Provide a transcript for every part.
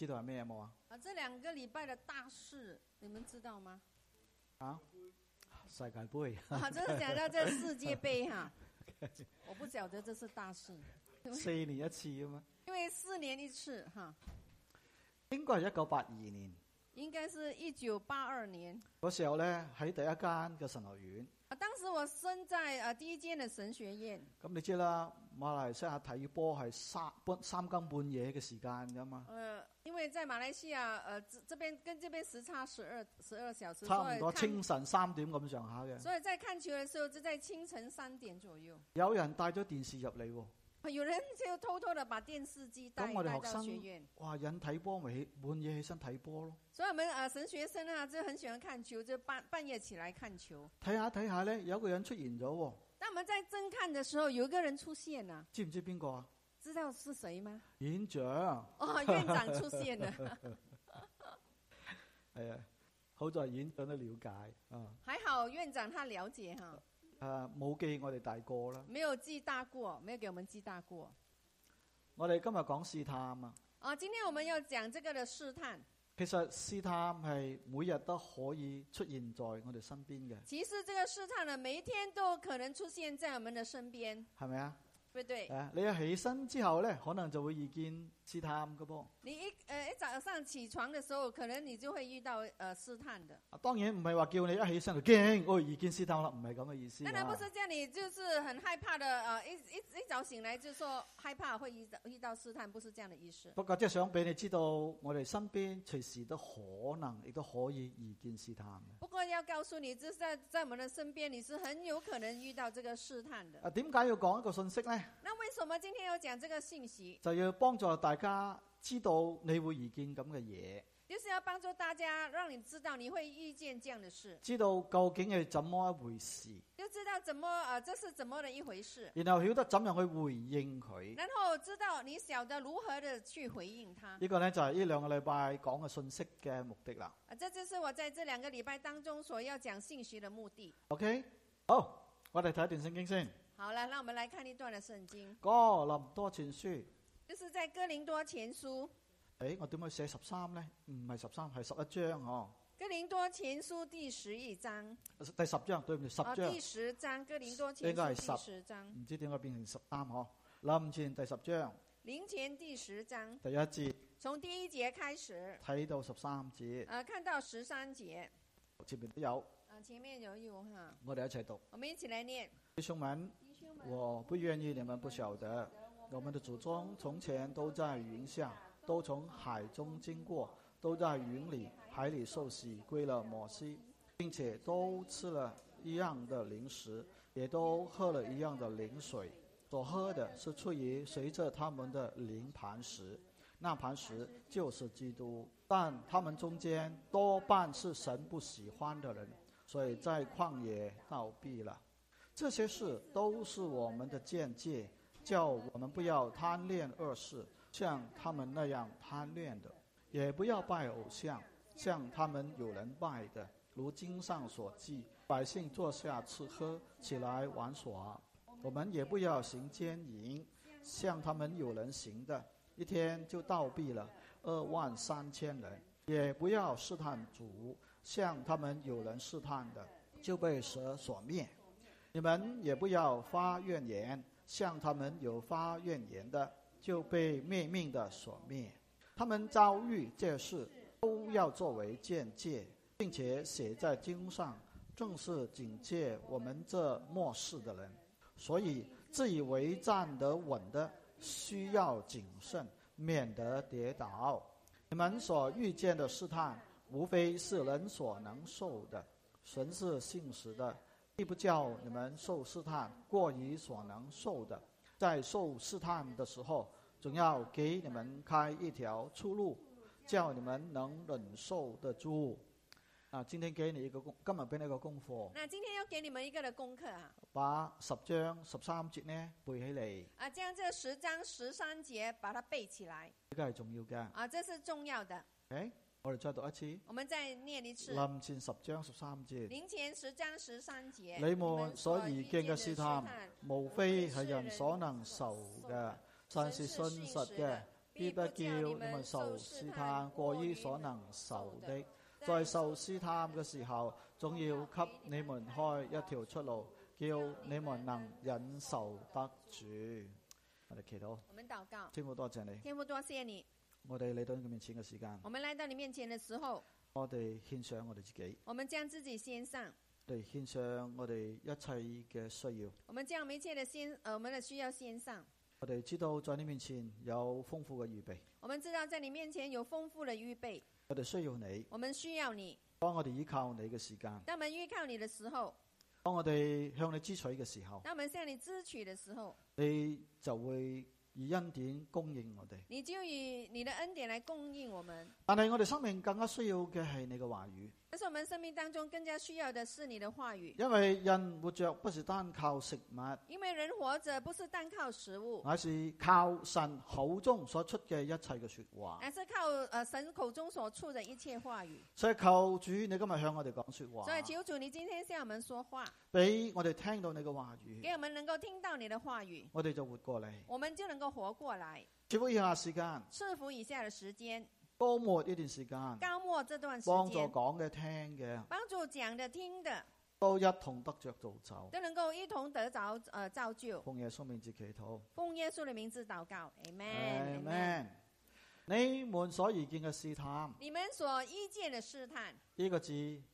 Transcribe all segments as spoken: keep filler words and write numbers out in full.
知道係咩有冇啊？ 啊，這兩個禮拜的大事，你們知道嗎？ 啊，世界盃啊，就是講到這世界盃哈，我不曉得這是大事。 四年一次啊嘛。 因為四年一次哈。 應該係一九八二年。 應該是一九八二年。 嗰時候咧喺第一間嘅神學院。 啊，當時我身在啊第一間嘅神學院。 咁你知啦，馬來西亞睇波係三半三更半夜嘅時間噶嘛。 呃，因為在馬來西亞，呃，這這邊跟這邊時差十二十二小時， 差唔多清晨三點咁上下嘅。 所以在看球嘅時候，就在清晨三點左右。 有人帶咗電視入嚟喎。 有人就偷偷的把電視機帶帶到學院。 哇！人睇波咪起半夜起身睇波咯。 所以我們啊神學生啊就很喜歡看球，就半半夜起來看球。 睇下睇下咧，有個人出現咗喎。 當我們在正看的時候，有一個人出現啊。 知唔知邊個啊？ 知道是誰嗎？ 院長。 哦，院長出現了。 係啊，好在院長都了解啊。 還好院長他了解哈。 誒、啊，冇記我哋大過啦。 沒有記大過，沒有給我們記大過。 我哋今日講試探啊。 啊，今天我們要講這個的試探。 其實試探係每日都可以出現在我哋身邊嘅。 其實這個試探呢，每一天都可能出現在我們的身邊。 係咪啊？ 對對。 誒，你一起身之後咧，可能就會遇見試探嘅噃。 你一誒、呃、一早上起床嘅時候，可能你就會遇到誒、呃、試探的。 當然唔係話叫你一起身就驚，我遇見試探啦，唔係咁嘅意思。 當然不是叫你就是很害怕的，誒、呃、一一一早醒來就說害怕會遇到遇到試探，不是這樣的意思。 不過即係想俾你知道，我哋身邊隨時都可能，亦都可以遇見試探嘅。 不過要告訴你，就是在在我們的身邊，你是很有可能遇到這個試探的。 啊，點解要講一個信息咧？ 那為什麼今天要講這個信息？就要幫助大家知道你會遇見咁嘅嘢， 就是要幫助大家，讓你知道你會遇見這樣的事， 知道究竟係怎麼一回事， 就知道怎麼啊，這是怎麼的一回事， 然後曉得怎樣去回應佢， 然後知道你曉得如何的去回應他。 呢個呢，就係呢兩個禮拜講嘅信息嘅目的啦。 啊，這就是我在這兩個禮拜當中所要講信息的目的。 OK，好，我哋睇一段聖經先。 好了，那我們來看一段的聖經。 哥林多前書， 就是在哥林多前書。 誒，我點解寫十三呢？唔係十三，係十一章哦。 哥林多前書第十一章。 第十章，對唔住，十章。 哦，第十章，哥林多前書第十章。 唔知點解變成十三嗬？林前第十章。 林前第十章。 第一節。 從第一節開始。睇到十三節。 啊，看到十三節。 前面都有。 啊，前面有有哈。 我哋一齊讀。 我們一起來念。 弟兄們，我不願意你們不曉得，我們的祖宗從前都在雲下，都從海中經過，都在雲裏海裏受洗歸了摩西，並且都吃了一樣的零食，也都喝了一樣的靈水，所喝的是出於隨着他們的靈磐石，那磐石就是基督。但他們中間多半是神不喜歡的人，所以在曠野倒閉了。這些事都是我們的鑒戒，叫我們不要貪戀惡事，像他們那樣貪戀的；也不要拜偶像，像他們有人拜的。如經上所記，百姓坐下吃喝，起來玩耍。我們也不要行奸淫，像他們有人行的，一天就倒閉了二萬三千人；也不要試探主，像他們有人試探的，就被蛇所滅。你們也不要發怨言，像他們有發怨言的，就被滅命的所滅。他們遭遇這事，都要作為鑒戒，並且寫在經上，正是警戒我們這末世的人。所以自以為站得穩的，需要謹慎，免得跌倒。你們所遇見的試探，無非是人所能受的，神是信實的，必不叫你們受試探過於所能受的，在受試探的時候，總要給你們開一條出路，叫你們能忍受得住。啊，今天給你一個功，今日俾你一個功課。 那今天要給你們一個的功課啊， 把十章十三節呢背起嚟。 啊，將這十章十三節把它背起來。 呢個係重要嘅。 啊，這是重要的。 誒，我哋再讀一次。 我們再念一次。 林前十章十三節。 林前十章十三節。 你們所遇見嘅試探，無非係人所能受嘅，神是信實嘅， 必不叫你們受試探過於所能受的。在受試探嘅時候，總要給你們開一條出路，叫你們能忍受得住。我哋祈禱。 我們禱告。 天父多謝你。 天父多謝你。 我哋嚟到你面前嘅時間， 我們來到你面前嘅時候， 我哋獻上我哋自己。 我們將自己獻上。 嚟獻上我哋一切嘅需要。 我們將我們一切的獻，呃，我們的需要獻上。 我哋知道在你面前有豐富嘅預備。 我們知道在你面前有豐富的預備。 我哋需要你。 我們需要你。 當我哋依靠你嘅時間。 當我們依靠你的時候。 當我哋向你支取嘅時候。 當我們向你支取的時候。 你就會以恩典供應我哋。 你就以你的恩典來供應我們。 但係我哋生命更加需要嘅係你嘅話語。 但是我們生命當中更加需要的是你的話語。 因為人活着不是單靠食物。 因為人活着不是單靠食物， 乃是靠神口中所出嘅一切嘅說話。 乃是靠呃神口中所出的一切話語。 所以求主你今日向我哋講說話。 所以求主你今天向我們說話， 俾我哋聽到你嘅話語， 給我們能夠聽到你的話語， 我哋就活過嚟， 我們就能夠活過來。 賜福以下時間， 賜福以下的時間， 高末呢段時間， 高末這段時幫助間， 講嘅聽嘅， 幫助講的聽的， 都一同得着造就， 都能夠一同得着呃造就。 奉耶穌名字祈禱， 奉耶穌的名字禱告 ，Amen。 Amen。 你們所遇見嘅試探， 你們所遇見的試探， 呢個字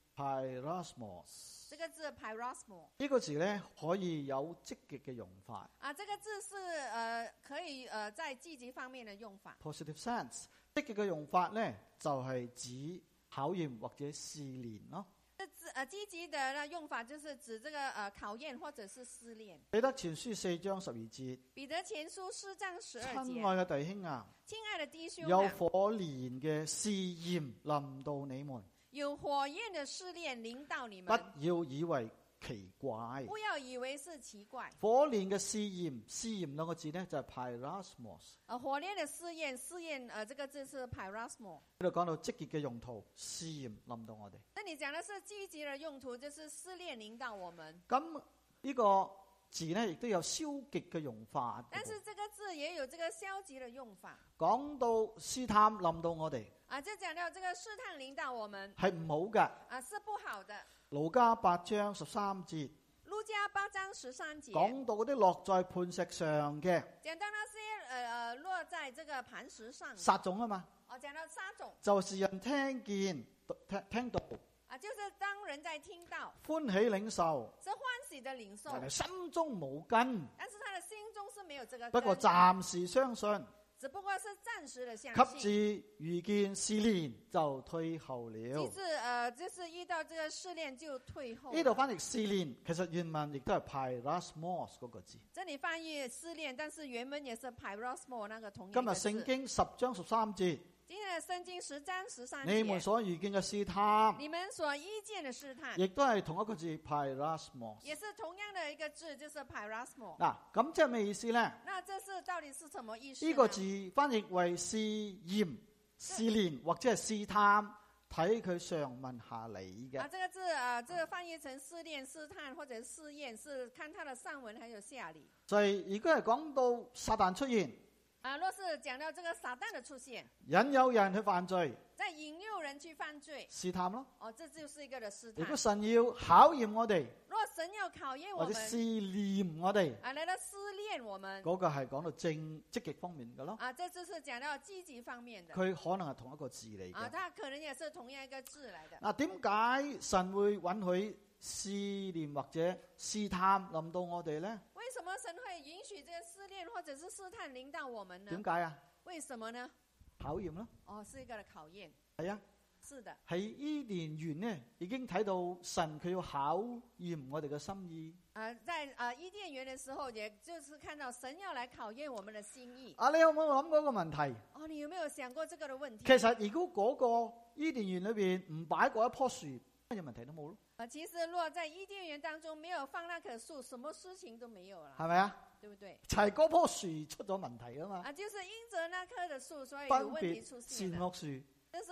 Pyrosmos， 這個字 Pyrosmos， 呢個字咧可以有積極嘅用法。 啊，這個字是呃可以呃在積極方面的用法。 Positive sense，積極嘅用法咧就係、是、指考驗或者試煉咯。 這字呃積極的用法就是指這個呃考驗或者是試煉。 彼得前書四章十二節。 彼得前書四章十二節。 親愛嘅弟兄啊， 親愛的弟兄啊， 有火煉嘅試驗臨到你們。 有火焰的試煉臨到你不們， 要以為奇怪。 不要以為是奇怪。 火煉嘅試驗，試驗兩個字呢，就係 Pyrosmos。 呃，火煉的試驗，試驗呃這個字是 Pyrosmos。 呢度講到積極嘅用途，試驗臨到我哋。 那你講的是積極的用途，就是試煉臨到我們。 咁呢個字呢，亦都有消極嘅用法。 但是這個字也有這個消極的用法。 講到試探臨到我哋， 啊，就講到這個試探臨到我們係唔好嘅。 啊，是不好的。 路加八章十三節， 路加八章十三節講到嗰啲落在磐石上嘅， 講到那些呃呃落在這個磐石上撒種啊嘛。 哦，講到撒種， 就是人聽見聽聽到啊，就是當人在聽到歡喜領受， 是歡喜的領受， 但係心中冇根。 但是他的心中是沒有這個根， 不過暫時相信， 只不過是暫時的相信。 及至遇見試煉就退後了。 其實呃，就是遇到這個試煉就退後。 呢度翻譯試煉，其實原文亦都係 Pyrosmos 嗰個字。 這裏翻譯試煉，但是原文也是 Pyrosmos 那個同樣今日的字。 聖經十章十三節， 今日聖經十章十三節， 你們所遇見嘅試探， 你們所遇見的試探， 亦都係同一個字 Pyrosmos。 也是同樣的一個字，就是 Pyrosmos。 嗱，咁即係咩意思咧？ 那這是到底是什麼意思呢？ 呢個字翻譯為試驗、試煉或者係試探，睇佢上文下理嘅。 啊，這個字啊，這個翻譯成試煉、試探或者試驗，是看它的上文還有下理。 就係如果係講到撒旦出現， 啊，若是講到這個撒旦的出現， 引誘人去犯罪， 在引誘人去犯罪， 試探咯。 哦，這就是一個的試如果探。 神要考驗我哋， 若神要考驗我們， 或者試驗我哋， 啊，來到試煉我們， 嗰、那個係講到正積極方面嘅咯。 啊，這就是講到積極方面的。 佢可能係同一個字嚟啊， 嘅。 它可能也是同樣一個字來的。 嗱，點解神會允許試驗或者試探臨到我哋咧？ 為什麼神會允許這個試煉或者是試探臨到我們呢？ 點解啊？ 為什麼呢？ 考驗咯。 哦，是一個的考驗。 係啊。 是的。 喺伊甸園呢，已經睇到神佢要考驗我哋嘅心意。 啊、呃，在啊、呃、伊甸園的時候，也就是看到神要來考驗我們的心意。 啊，你有冇諗過一個問題？ 哦，你有沒有想過這個的問題？ 其實如果嗰個伊甸園裏邊唔擺過一棵樹，乜嘢問題都冇咯。 啊，其實如果在伊甸園當中沒有放那棵樹，什麼事情都沒有了， 係咪啊？ 對不對？ 就係嗰棵樹出咗問題啊嘛。 啊，就是因着那棵的樹，所以有分問題出別現了。 善惡樹。 就是分別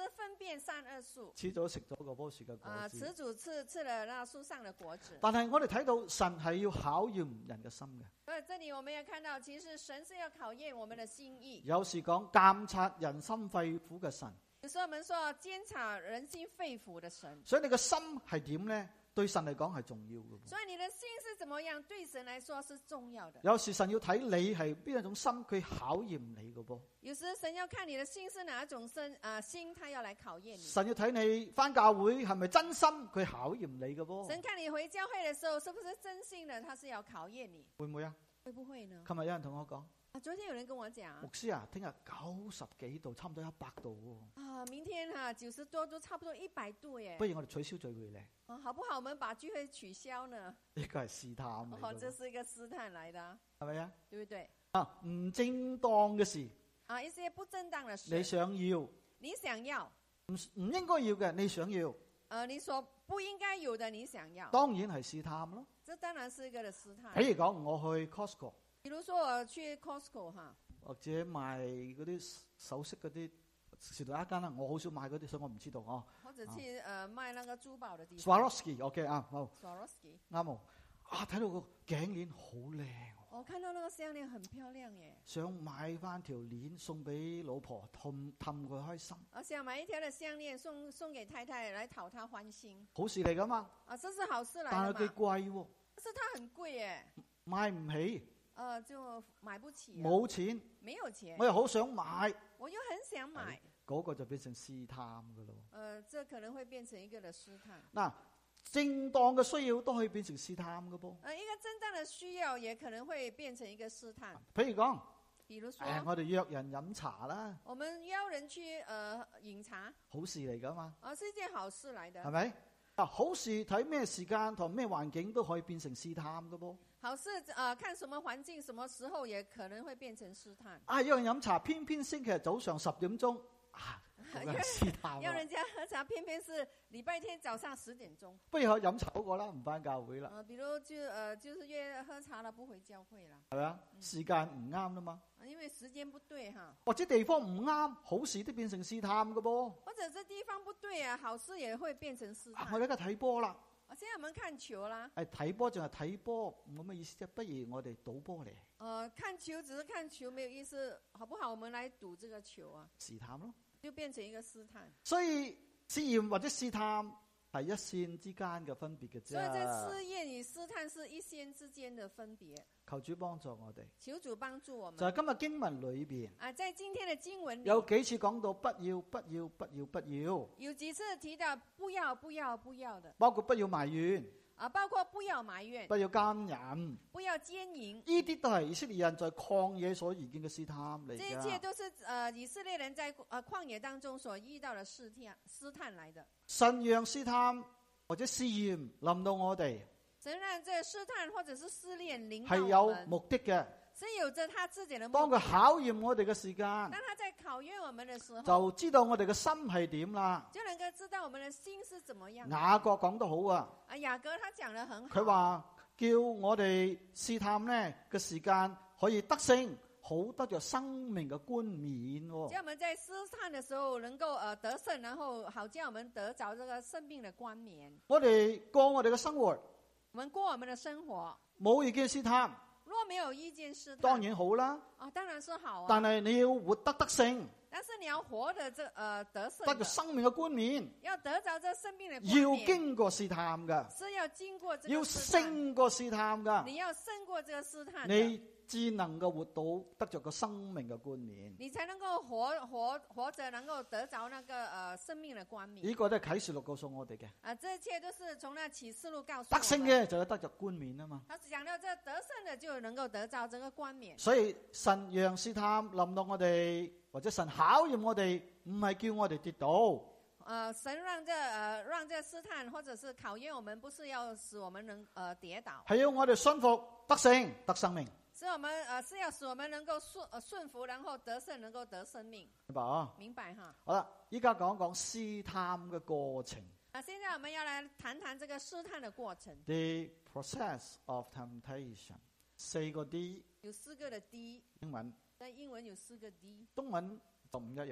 辨善惡樹。 始祖食咗嗰棵樹嘅果啊， 子。 始祖吃吃了那樹上的果子。 但係我哋睇到神係要考驗人嘅心嘅。 所以這裏我們要看到，其實神是要考驗我們的心意。 有時講監察人心肺腑嘅神。 有時候我們說監察人心肺腑的神。 所以你嘅心係點呢？對神嚟講係重要嘅。 所以你的心是怎麼樣？對神來說是重要的。 有時神要睇你係邊一種心，佢考驗你嘅噃。 有時神要看你的心是哪一種心啊、呃、心，他要來考驗你。 神要睇你返教會係咪真心，佢考驗你嘅噃。 神看你回教會的時候是不是真心的，他是要考驗你。 會唔會啊？ 會不會呢？ 琴日有人同我講。 昨天有人跟我講， 牧師啊，聽日九十幾度，差唔多一百度喎。 啊，明天哈九十多都差不多一百度耶。 不如我哋取消聚會咧？ 啊，好不好？我們把聚會取消呢？ 呢個係試探嚟嘅。 哦，這是一個試探來的， 係咪啊？ 對不對？ 啊，唔正當嘅事。 啊，一些不正當的事。 你想要？ 你想要？ 唔唔應該要嘅，你想要？ 呃，你所不應該有的，你想要？ 當然係試探咯。 這當然是一個的試探。 譬如講，我去 Costco。 比如說我去 Costco 哈。 或者賣嗰啲首飾嗰啲，是但一間啦。我好少買嗰啲，所以我唔知道哦。 或者去誒、呃、賣那個珠寶嘅地方。 Swarovski，OK 啊，好。 Swarovski 啱喎。啊，睇到個頸鏈好靚。 我看到那個項鏈很漂亮耶。 想買翻條鏈送俾老婆，氹氹佢開心。 我想買一條嘅項鏈送送給太太，來討她歡心。 好事嚟噶嘛？ 啊，這是好事嚟。 但係佢貴喎。 但是它很貴耶。 買唔起。 呃，就買不起、啊。 冇錢。 沒有錢。 我又好想買。 我又很想買。 嗰、那個就變成試探噶咯。 呃，這可能會變成一個的試探。 嗱，正當嘅需要都可以變成試探噶噃。 呃，一個正當的需要也可能會變成一個試探。 譬如講， 比如說， 哎、我哋約人飲茶啦。 我們邀人去呃飲茶。 好事嚟噶嘛？ 啊，是一件好事嚟的。 係咪？啊，好事睇咩時間同咩環境都可以變成試探噶噃。 好事，呃，看什麼環境、什麼時候也可能會變成試探。 啊，約人飲茶，偏偏星期日早上十點鐘，啊，嗰個係試探。 要人家喝茶，偏偏是禮拜天早上十點鐘。 不如去飲茶嗰個啦，唔返教會啦。 呃，比如就呃，就是約喝茶啦，不回教會啦。 係咪啊？時間唔啱啦嘛。 因為時間不對哈。 或者地方唔啱，好事都變成試探噶噃。 或者這地方不對啊，好事也會變成試探。 我哋而家睇波啦。 我現在我們看球啦。 係睇波淨係睇波，冇乜意思啫。不如我哋賭波嚟。 呃，看球只是看球，沒有意思，好不好？我們來賭這個球啊。 試探咯。 就變成一個試探。 所以試驗或者試探係一線之間嘅分別嘅啫。 所以，這試驗與試探是一線之間的分別。 求主幫助我哋。 求主幫助我們。 就係今日經文裏邊。 啊，在今天的經文裏有幾次講到不要、不要、不要、不要。 有幾次提到不要、不要、不要的。 包括不要埋怨。 啊，包括不要埋怨。 不要奸淫。 不要奸淫。 呢啲都係以色列人在曠野所遇見嘅試探嚟嘅。 這一切都是呃以色列人在呃曠野當中所遇到的試探試探來的。 神讓試探或者試驗臨到我哋。 神讓這試探或者是試煉臨到我們。 係有目的嘅。 是有着他自己的目的。 當佢考驗我哋嘅時間。 當他在考驗我們的時候。 就知道我哋嘅心係點啦。 就能夠知道我們的心是怎麼樣。 雅各講得好啊。 啊，雅各他講得很好。 佢話叫我哋試探呢嘅時間可以得勝，好得着生命嘅冠冕。 叫我們在試探的時候能夠呃得勝，然後好叫我們得着這個生命的冠冕。 我哋過我哋嘅生活。 我們過我們的生活。 冇遇見試探。 若沒有遇見試探， 當然好啦。 啊，當然是好啊。 但係你要活得得勝。 但是你要活得這呃得勝。 得着生命嘅冠冕。 要得着這生命嘅冠冕。 要經過試探噶。 是要經過這個試探。 要勝過試探噶。 你要勝過這個試探。 你只能夠活到得着個生命嘅冠冕。 你才能夠活活活着，能夠得着那個呃生命嘅冠冕。 呢個都係啟示錄告訴我哋嘅。 啊，這一切都是從那啟示錄告訴我們。 得勝嘅就要得着冠冕啊嘛。 他講到這得勝嘅就能夠得着這個冠冕。 所以神讓試探臨到我哋，或者神考驗我哋，唔係叫我哋跌倒。 呃，神讓這呃讓這試探，或者是考驗我們，不是要使我們能呃跌倒， 係要我哋順服得勝得生命。 是我們呃是要使我們能夠順呃順服，然後得勝，能夠得生命。 明白啊？ 明白哈。 好啦，依家講講試探嘅過程。 啊，現在我們要來談談這個試探的過程。 The process of temptation， 四個 D。 有四個的 D。 英文。 但英文有四個 D。 中文就唔一樣。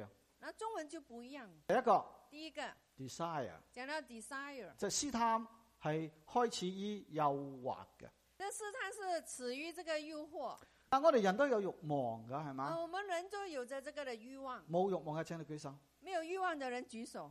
那中文就不一樣。 第一個第一個 desire， 講到 desire， 就試探係開始於誘惑嘅。 這試探是始於這個誘惑。 但我哋人都有慾望噶，係嘛、 啊？我們人都有着這個的慾望。 冇慾望嘅請你舉手。 沒有慾望的人舉手。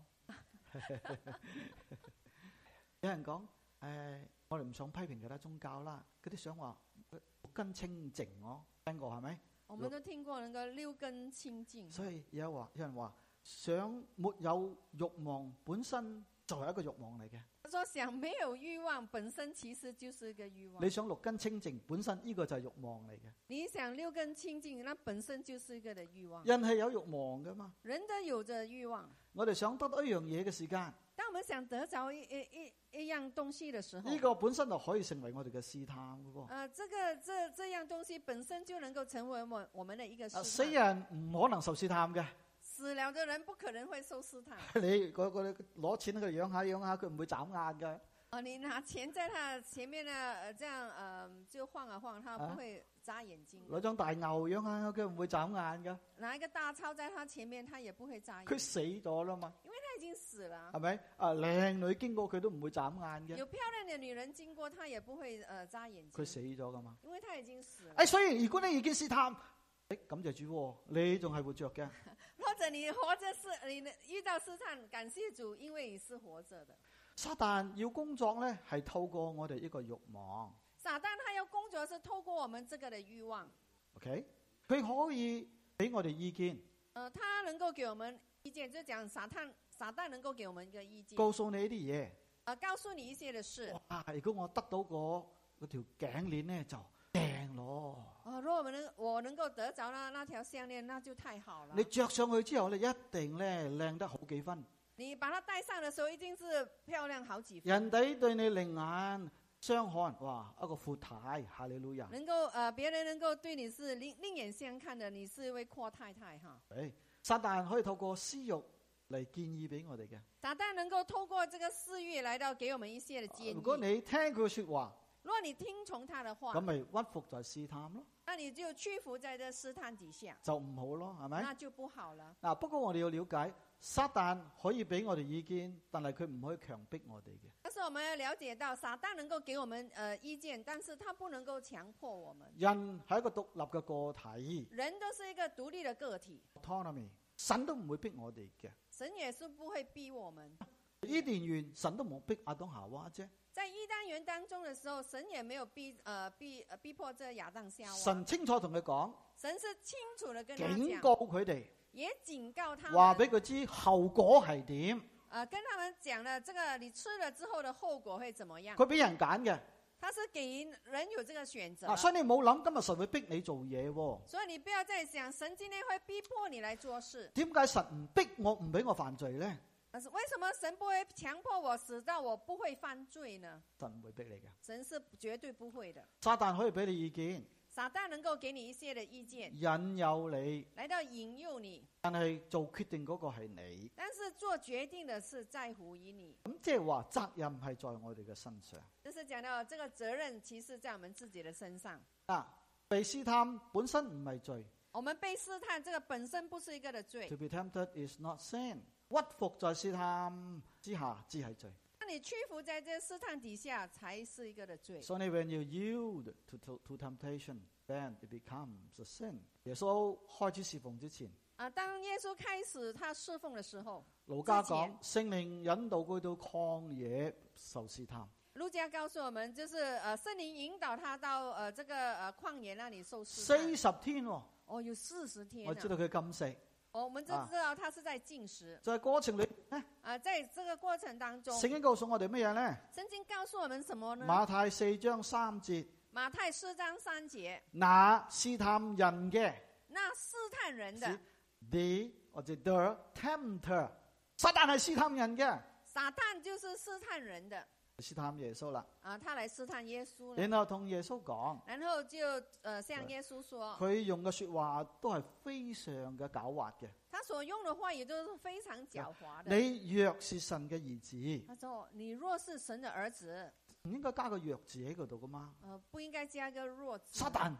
有人講誒、呃，我哋唔想批評其他宗教啦，嗰啲想話六根清淨咯，聽過係咪？ 我們都聽過那個六根清淨。 所以有話有人話想沒有慾望本身就係一個慾望嚟嘅。 他說想沒有慾望本身其實就是一個慾望。 你想六根清淨本身呢個就係慾望嚟嘅。 你想六根清淨，那本身就是一個的慾望。 人係有慾望噶嘛？ 人都有着慾望。 我哋想得到一樣嘢嘅時間， 當我們想得着一一一一樣東西的時候， 呢個本身就可以成為我哋嘅試探噶喎。 呃，這個這這樣東西本身就能夠成為我我們的一個試探。 死人唔可能受試探嘅。 死了的人不可能會受試探。 你嗰個攞錢佢養下養下，佢唔會眨眼噶。 哦，你拿錢在他前面呢，呃，這樣呃就晃啊晃，他不會眨眼睛。 攞張大牛養下佢唔會眨眼噶。 拿一個大鈔在他前面，他也不會眨眼。 佢死咗啦嘛。 因為他已經死了。 係咪？啊，靚女經過佢都唔會眨眼嘅。 有漂亮的女人經過，他也不會呃眨眼睛。 佢死咗噶嘛？ 因為他已經死了。 誒，所以如果你已經試探，誒，感謝主，你仲係活着嘅。 或者你活着是，你遇到試探，感謝主，因為你是活着的。 撒旦要工作咧，係透過我哋一個慾望。 撒旦他要工作是透過我們這個的慾望。 OK，佢可以俾我哋意見。 呃，他能夠給我們意見，就講撒旦，撒旦能夠給我們一個意見。 告訴你啲嘢。 呃，告訴你一些的事。 哇！如果我得到嗰嗰條頸鏈咧，就正咯。 哦，如果我能我能夠得着那那條項鏈，那就太好了。 你着上去之後咧，一定咧靚得好幾分。 你把它戴上的時候，一定是漂亮好幾分。 人哋對你另眼相看，哇，一個闊太，哈利路亞。 能夠呃，別人能夠對你是另另眼相看的，你是一位闊太太哈。 誒，撒旦可以透過私欲嚟建議俾我哋嘅。 撒旦能夠透過這個私欲來到給我們一些的建議。 如果你聽佢說話， 如果你聽從他的話， 咁咪屈服在試探咯。 那你就屈服在這試探底下， 就唔好咯，係咪？ 那就不好了。 嗱，不過我哋要了解，撒旦可以俾我哋意見，但係佢唔可以強迫我哋嘅。 但是我們要了解到，撒旦能夠給我們呃意見，但是他不能夠強迫我們。 人係一個獨立嘅個體， 人都是一個獨立的個體。 autonomy， 神都唔會逼我哋嘅。 神也是不會逼我們。 伊甸園神都冇逼亞當夏娃啫。 在伊甸園當中的時候，神也沒有逼呃逼呃逼迫這亞當夏娃。 神清楚同佢講， 神是清楚的跟他警告佢哋， 也警告他們， 話俾佢知後果係點。 呃，跟他們講了，這個你吃了之後的後果會怎麼樣？ 佢俾人揀嘅， 他是給人有這個選擇。 啊，所以你冇諗今日神會逼你做嘢喎。 所以你不要再想神今天會逼迫你來做事。 點解神唔逼我唔俾我犯罪咧？ 但是為什麼神不會強迫我，使到我不會犯罪呢？ 神唔會逼你嘅， 神是絕對不會的。 撒旦可以俾你意見， 撒旦能夠給你一些的意見， 引誘你， 來到引誘你， 但係做決定嗰個係你。 但是做決定的是在乎於你。 咁即係話責任係在我哋嘅身上。 就是講到這個責任其實在我們自己的身上。 啊，被試探本身唔係罪。 我們被試探，這個本身不是一個的罪。 To be tempted is not sin。屈服在試探之下，只係罪。 那你屈服在這試探底下，才是一個的罪。 So when you yield to, to, to temptation, then it becomes a sin。耶穌開始侍奉之前， 啊，當耶穌開始他侍奉的時候， 路加講聖靈引導佢到曠野受試探。 路加告訴我們，就是呃聖靈引導他到呃這個呃曠野那裡受試探。 四十天喎。 哦，有四十天。 我知道佢禁食。 哦，我們就知道他是在禁食。 在過程裏咧， 啊，在這個過程當中， 聖經告訴我哋乜嘢咧？ 聖經告訴我們什麼呢？ 馬太四章三節。 馬太四章三節。 那試探人嘅， 那試探人的 the 或者 the tempter， 撒旦係試探人嘅。 撒旦就是試探人的。 試探耶穌啦， 啊，他來試探耶穌， 然後同耶穌講， 然後就呃向耶穌說， 佢用嘅說話都係非常嘅狡猾嘅。 他所用的話也都是非常狡猾的。 你若是神嘅兒子， 他說你若是神的兒子， 唔應該加個若字喺嗰度噶嘛？ 呃，不應該加個若字。 撒旦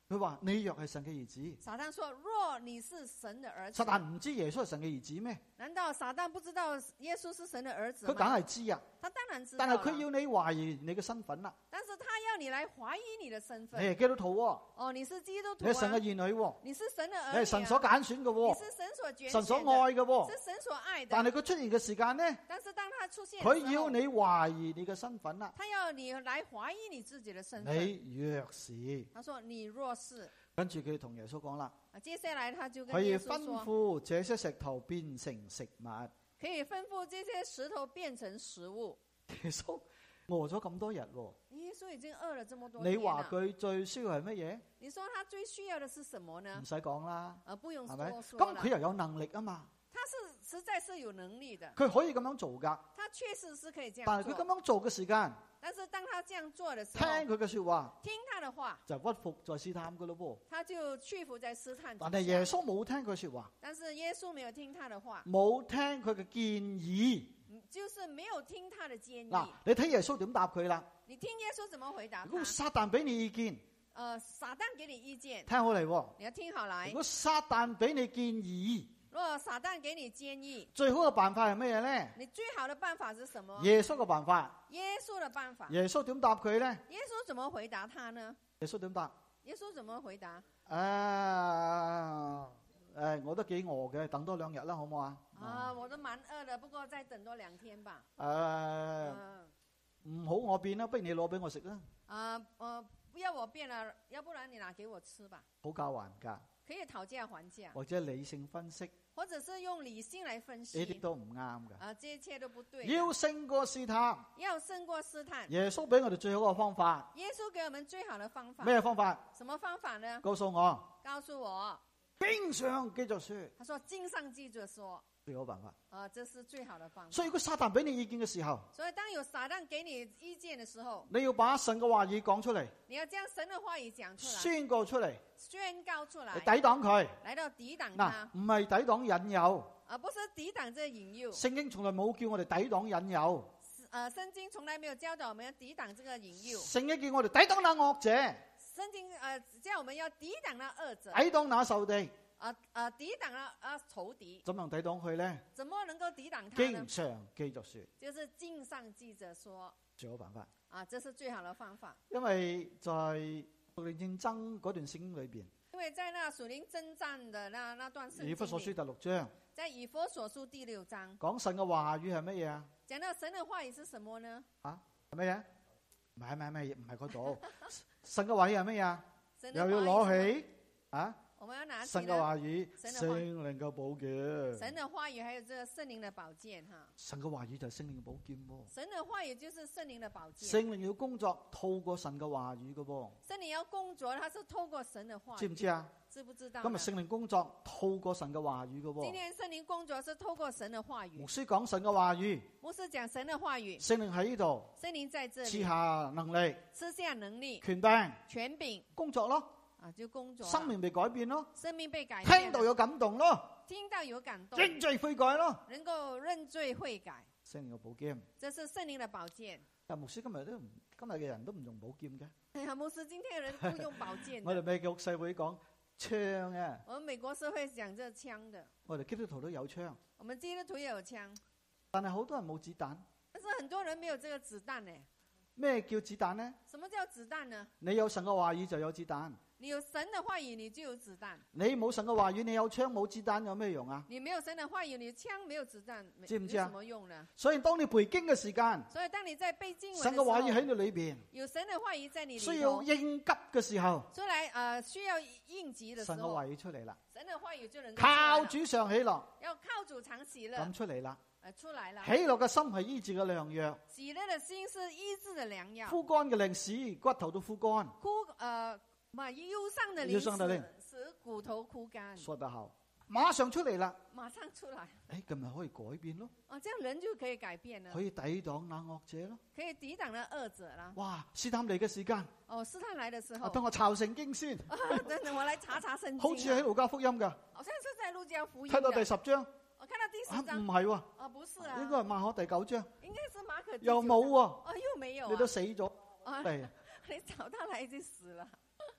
佢話你若係神嘅兒子， 撒旦說：若你是神的兒子， 撒旦唔知耶穌係神嘅兒子咩？ 難道撒旦不知道耶穌是神的兒子嗎？ 佢梗係知啊， 他當然知道。 但係佢要你懷疑你嘅身份啦。 但是他要你來懷疑你的身份。 你係基督徒喎， 哦，你是基督徒、啊， 你係神嘅兒女喎， 你是神的兒女、啊， 你係神所揀選嘅喎， 你是神所揀選的， 神所愛嘅喎， 是神所愛的。 但係佢出現嘅時間呢？ 但是當他出現， 佢要你懷疑你嘅身份啦。 他要你來懷疑你自己的身份。 你若是， 他說你若是。 跟住佢同耶穌講啦， 接下來他就跟可以耶穌吩說， 咐這些石頭變成食物。 可以吩咐這些石頭變成食物。 耶穌餓咗咁多日喎， 耶穌已經餓了這麼多天。 你話佢最需要係乜嘢？ 你說他最需要的是什麼呢？ 唔使講啦， 啊，不用係咪？ 多說咁佢又有能力啊嘛， 他是實在是有能力的， 佢可以咁樣做噶。 他確實是可以這樣做。 但係佢咁樣做嘅時間， 但是當他這樣做的時聽候， 佢嘅說話， 聽他的話， 就屈服在試探噶咯噃。 他就屈服在試探之下。 但係耶穌冇聽佢說話， 但是耶穌沒有聽他的話， 冇聽佢嘅建議。 就是沒有聽他的建議。 嗱，你睇耶穌點答佢啦？ 你聽耶穌怎麼回答他？ 如果撒旦俾你意見， 呃，撒旦給你意見， 聽好嚟喎。 你要聽好來。 如果撒旦俾你建議， 如果撒旦給你建議， 最好嘅辦法係乜嘢咧？ 你最好的辦法是什麼？ 耶穌嘅辦法。 耶穌的辦法。 耶穌點答佢咧？ 耶穌怎麼回答他呢？ 耶穌點答？ 耶穌怎麼回答？ 啊，誒，我都幾餓嘅，等多兩日啦，好唔好啊？ 啊，我都蠻餓的，不過再等多兩天吧。 誒、呃，唔、 嗯、 好我變啦，不如你攞俾我食啦。 啊，呃，不要我變了，要不然你拿給我吃吧。 討價還價， 可以討價還價， 或者理性分析， 或者是用理性來分析。 呢啲都唔啱㗎。 啊，這一切都不對。 要勝過試探， 要勝過試探。 耶穌俾我哋最好嘅方法。 耶穌給我們最好的方法。 咩方法？ 什麼方法呢？ 告訴我。 告訴我。 經上記着說。 他說經上記着說。 最好辦法。 啊，這是最好的方法。 所以如果撒旦俾你意見嘅時候， 所以當有撒旦給你意見的時候， 你要把神嘅話語講出嚟。 你要將神的話語講出來。 宣告出嚟。 宣告出來。 抵擋佢。 來到抵擋他。 嗱，唔係抵擋引誘。 而不是抵擋這引誘。 聖經從來冇叫我哋抵擋引誘。 呃，聖經從來沒有教導我們要抵擋這個引誘。 聖經叫我哋抵擋那惡者。 聖經呃叫我們要抵擋那惡者。 抵擋那仇敵。 啊啊！抵擋了啊仇敵， 怎能抵擋佢呢？ 怎麼能夠抵擋他呢？ 經上記着說， 就是經上記着說， 最好辦法。 啊，這是最好的方法。 因為在屬靈戰爭嗰段聖經裏邊， 因為在那屬靈征戰的那那段聖經， 以弗所書第六章， 在以弗所書第六章， 講神嘅話語係乜嘢啊？ 講到神嘅話語是什麼呢？ 啊，係乜嘢？唔係唔係唔係唔係嗰度，神嘅話語係乜嘢啊？又要攞起啊？ 我們要拿起神嘅話語， 聖靈嘅寶劍。 神嘅話語還有這個聖靈嘅寶劍哈。 神嘅話語就係聖靈嘅寶劍喎。 神嘅話語就是聖靈嘅寶劍。 聖靈要工作，透過神嘅話語嘅噃。 聖靈要工作，它是透過神嘅話語。 知唔知啊？ 知不知道？ 今日聖靈工作，透過神嘅話語嘅噃。 今天聖靈工作是透過神嘅話語。 牧師講神嘅話語。 牧師講神嘅話語。 聖靈喺呢度。 聖靈在這裡。 賜下能力。 賜下能力。 權柄。 權柄。 工作咯。 啊，就工作， 生命被改變咯， 生命被改變， 聽到有感動咯， 聽到有感動， 認罪悔改咯， 能夠認罪悔改， 聖靈嘅寶劍， 這是聖靈的寶劍。 但牧師今日都唔，今日嘅人都唔用寶劍嘅。 哎呀，牧師今天嘅人不用寶劍。 我哋美國社會講槍啊， 我們美國社會講這槍的。 我哋基督徒都有槍， 我們基督徒也有槍， 但係好多人冇子彈。 但是很多人沒有這個子彈呢。 咩叫子彈呢？ 什麼叫子彈呢？ 你有神嘅話語就有子彈。 你有神的話語，你就有子彈。 你冇神嘅話語，你有槍冇子彈有咩用啊？ 你沒有神的話語，你槍沒有子彈， 知唔知啊？ 有什麼用呢？ 所以當你背經嘅時間， 所以當你在背經文， 神嘅話語喺你裏邊， 有神的話語在你裏頭， 需要應急嘅時候， 出來呃需要應急的時候， 神嘅話語出嚟啦， 神的話語就能夠靠主常喜樂， 要靠主常喜樂， 咁出嚟啦。 誒，出來了。 喜樂嘅心係醫治嘅良藥， 喜樂嘅心是醫治嘅良藥。 枯乾嘅靈使骨頭都枯乾。 枯誒，唔係憂傷嘅靈使使骨頭枯乾。 說得好，馬上出嚟啦！ 馬上出來。 誒，咁咪可以改變咯。 哦，這樣人就可以改變啦。 可以抵擋那惡者咯。 可以抵擋那惡者啦。 哇！試探嚟嘅時間。 哦，試探嚟嘅時候。 等我查聖經先。 等等，我來查查聖經。 好似喺路加福音噶。 好像是在路加福音。 睇到第十章。 我看到第十章。 唔係喎。 哦，不是啊。 應該係馬可第九章。 應該是馬可。 又冇喎。 哦，又沒有。 你都死咗。 係。你找到他已經死了。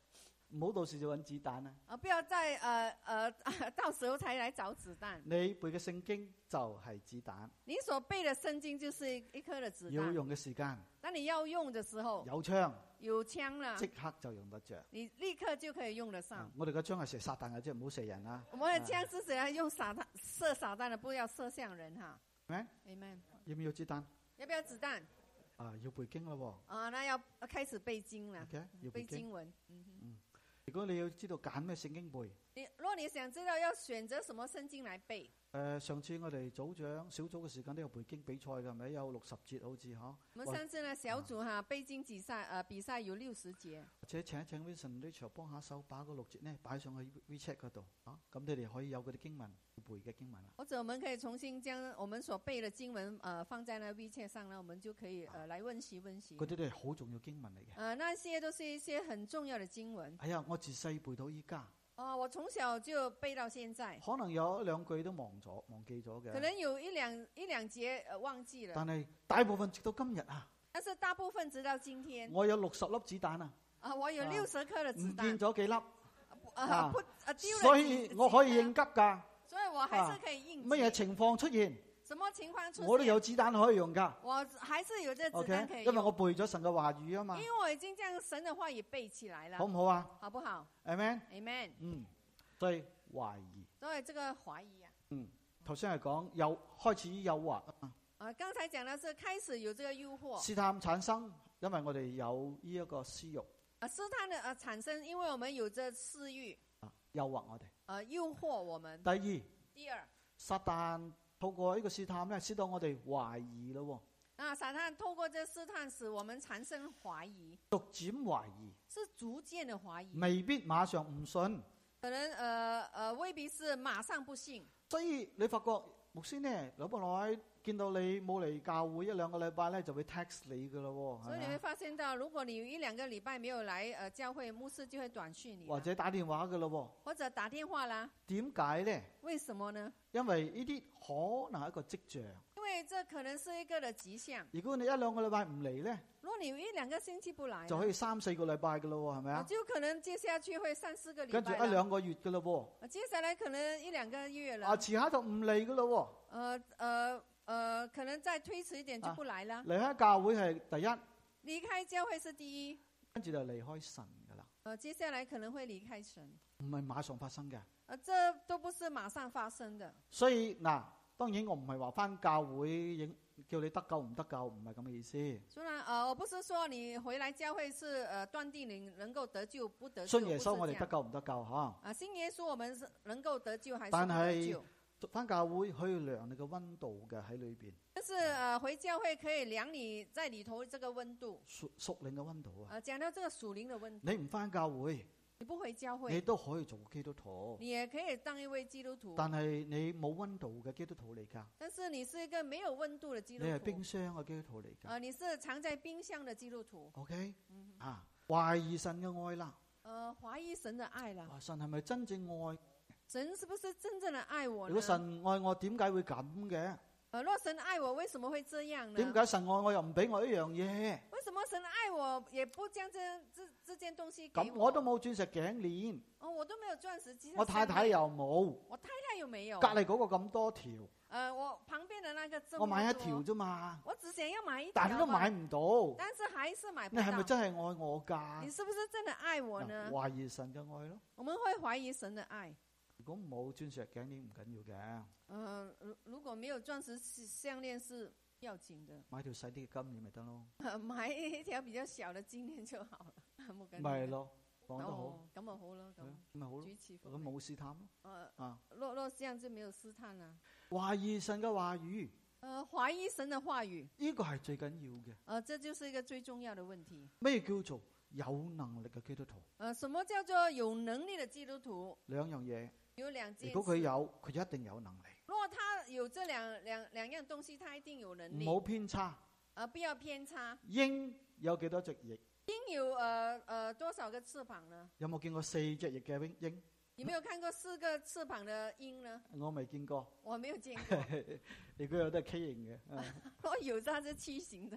唔好到時就揾子彈啊！ 啊，不要再呃呃到時候才來找子彈。 你背嘅聖經就係子彈， 你所背嘅聖經就是一一顆嘅子彈。 要用嘅時間， 當你要用嘅時候， 有槍， 有槍啦， 即刻就用得着。 你立刻就可以用得上。 啊、我哋嘅槍係射撒旦嘅啫，唔好射人啊！ 我們嘅槍是寫用撒旦射撒旦的，不要射向人哈。 咩 Amen。 要唔要子彈？ 要不要子彈？ 啊，要背經咯。 啊，那要開始背經啦。 Okay? 要背經。 背經文。嗯嗯。如果你要知道揀咩聖經背， 你如果你想知道要選擇什麼聖經來背，誒、 呃，上次我哋組長小組嘅時間都有背經比賽嘅，係咪有六十節好似嗬？ 我們上次呢小組哈、啊、背經比賽，誒、呃、比賽有六十節。 或者請一請 Vincent Richard 幫下手，把嗰六節呢擺上去 WeChat 嗰度，啊，咁你哋可以有嗰啲經文背嘅經文啦。 或者我們可以重新將我們所背嘅經文，誒、呃、放在那 WeChat 上呢，我們就可以誒、呃、來溫習溫習。 嗰啲都係好重要經文嚟嘅。 誒、呃，那些都是一些很重要的經文。 係啊，我自細背到依家。 哦，我從小就背到現在。 可能有一兩句都忘咗、忘記咗嘅。 可能有一兩一兩節、呃、忘記了。 但係大部分直到今日啊。 但是大部分直到今天。 我有六十粒子彈啊。 啊，我有六十顆的子彈。唔見咗幾粒。 啊，啊啊丟了。 所以我可以應急㗎。 所以我還是可以應急。 乜嘢情況出現？ 什麼情況出現？ 我都有子彈可以用㗎。 我還是有這子彈可以用。 Okay? 因為我背咗神嘅話語啊嘛。 因為我已經將神嘅話語背起來了。 好唔好啊？ 好不好 ？Amen。 Amen。 嗯。所以懷疑。 所以這個懷疑啊。 嗯。頭先係講誘開始誘惑啊。 啊，剛才講的是開始有這個誘惑。 試探產生，因為我哋有呢一個私欲。 啊，試探的啊產生，因為我們有這私欲。 啊，誘惑我哋。 啊，誘惑我們。 第二。 第二。撒旦透過呢個試探咧，使到我哋懷疑咯。 啊，撒旦透過這試探，使我們產生懷疑。 逐漸懷疑。 是逐漸的懷疑。 未必馬上唔信。 可能，呃呃，未必是馬上不信。 所以你發覺牧師呢，老伯來見到你冇嚟教會一兩個禮拜咧，就會 text 你噶咯。 所以你會發現到，如果你有一兩個禮拜沒有來，呃，教會，牧師就會短訊你。 或者打電話噶咯。 或者打電話啦。 點解呢？ 為什麼呢？ 因為呢啲可能係一個跡象。 因為這可能是一個的跡象。 如果你一兩個禮拜唔嚟呢？ 如果你有一兩個星期不來， 就可以三四個禮拜噶咯，係咪啊？ 就可能接下去會三四個禮拜。 跟住一兩個月噶咯。 接下來可能一兩個月了。 啊，遲下就唔嚟噶咯。 呃呃呃，可能再推遲一點就不來了。 離開教會係第一。 離開教會是第一。 跟住就離開神噶啦。 呃，接下來可能會離開神。 唔係馬上發生嘅。 啊，這都不是馬上發生的。 所以嗱，當然我唔係話返教會影。叫你得救唔得救，唔係咁嘅意思。 雖然呃，我不是說你回來教會是呃斷定你能夠得救不得救。 信耶穌我哋得救唔得救吓？ 啊，信耶穌我們是能夠得救還是但不得救？ 翻教會可以量你嘅溫度嘅喺裏邊。 但是呃回教會可以量你在裏頭這個溫度。 屬屬靈嘅溫度啊。 啊，講到這個屬靈嘅溫度。 你唔翻教會。 你不回教會， 你都可以做基督徒。 你也可以當一位基督徒。 但係你冇溫度嘅基督徒嚟噶。 但是你是一個沒有溫度嘅基督徒。 你係冰箱嘅基督徒嚟噶。 啊，你是藏在冰箱嘅基督徒。 OK，嗯、啊，懷疑神嘅愛啦。 呃，懷疑神嘅愛啦。 神係咪真正愛？ 神是不是真正的愛我呢？ 如果神愛我，點解會咁嘅？ 呃，若神愛我，為什麼會這樣呢？ 點解神愛我又唔俾我一樣嘢？ 為什麼神愛我也不將這這這件東西給我？ 咁我都冇鑽石頸鏈。 哦，我都沒有鑽石頸鏈。 我太太又冇。 我太太又沒有。 隔籬嗰個咁多條。 呃，我旁邊的那個這麼多。 我買一條啫嘛。 我只想要買一條。 但係都買唔到。 但是還是買不到。 你係咪真係愛我噶？ 你是不是真的愛我呢？ 懷疑神嘅愛咯。 我們會懷疑神的愛。 如果冇鑽石頸鏈唔緊要嘅。 呃，如果沒有鑽石項鏈是要緊的。 買條細啲嘅金鏈咪得咯。 買一條比較小的金鏈就好了。 咪係咯，講得好。 咁咪好咯，咁咪好咯。咁冇試探咯。 呃、啊，若若這樣就沒有試探啦。 懷疑神嘅話語。 呃，懷疑神嘅話語。 呢個係最緊要嘅。 呃，這就是一個最重要的問題。 咩叫做有能力嘅基督徒？ 呃，什麼叫做有能力嘅基督徒？ 兩樣嘢。 有兩件。 如果佢有，佢就一定有能力。 如果他有這兩兩兩樣東西，他一定有能力。 冇偏差。 呃，不要偏差。 鷹有幾多隻翼？ 鷹有呃呃多少個翅膀呢？ 有冇見過四隻翼嘅鷹？ 你沒有看過四個翅膀的鷹呢？ 我未見過。 我沒有見過。 如果有都係畸形嘅。 我有，它是畸形的。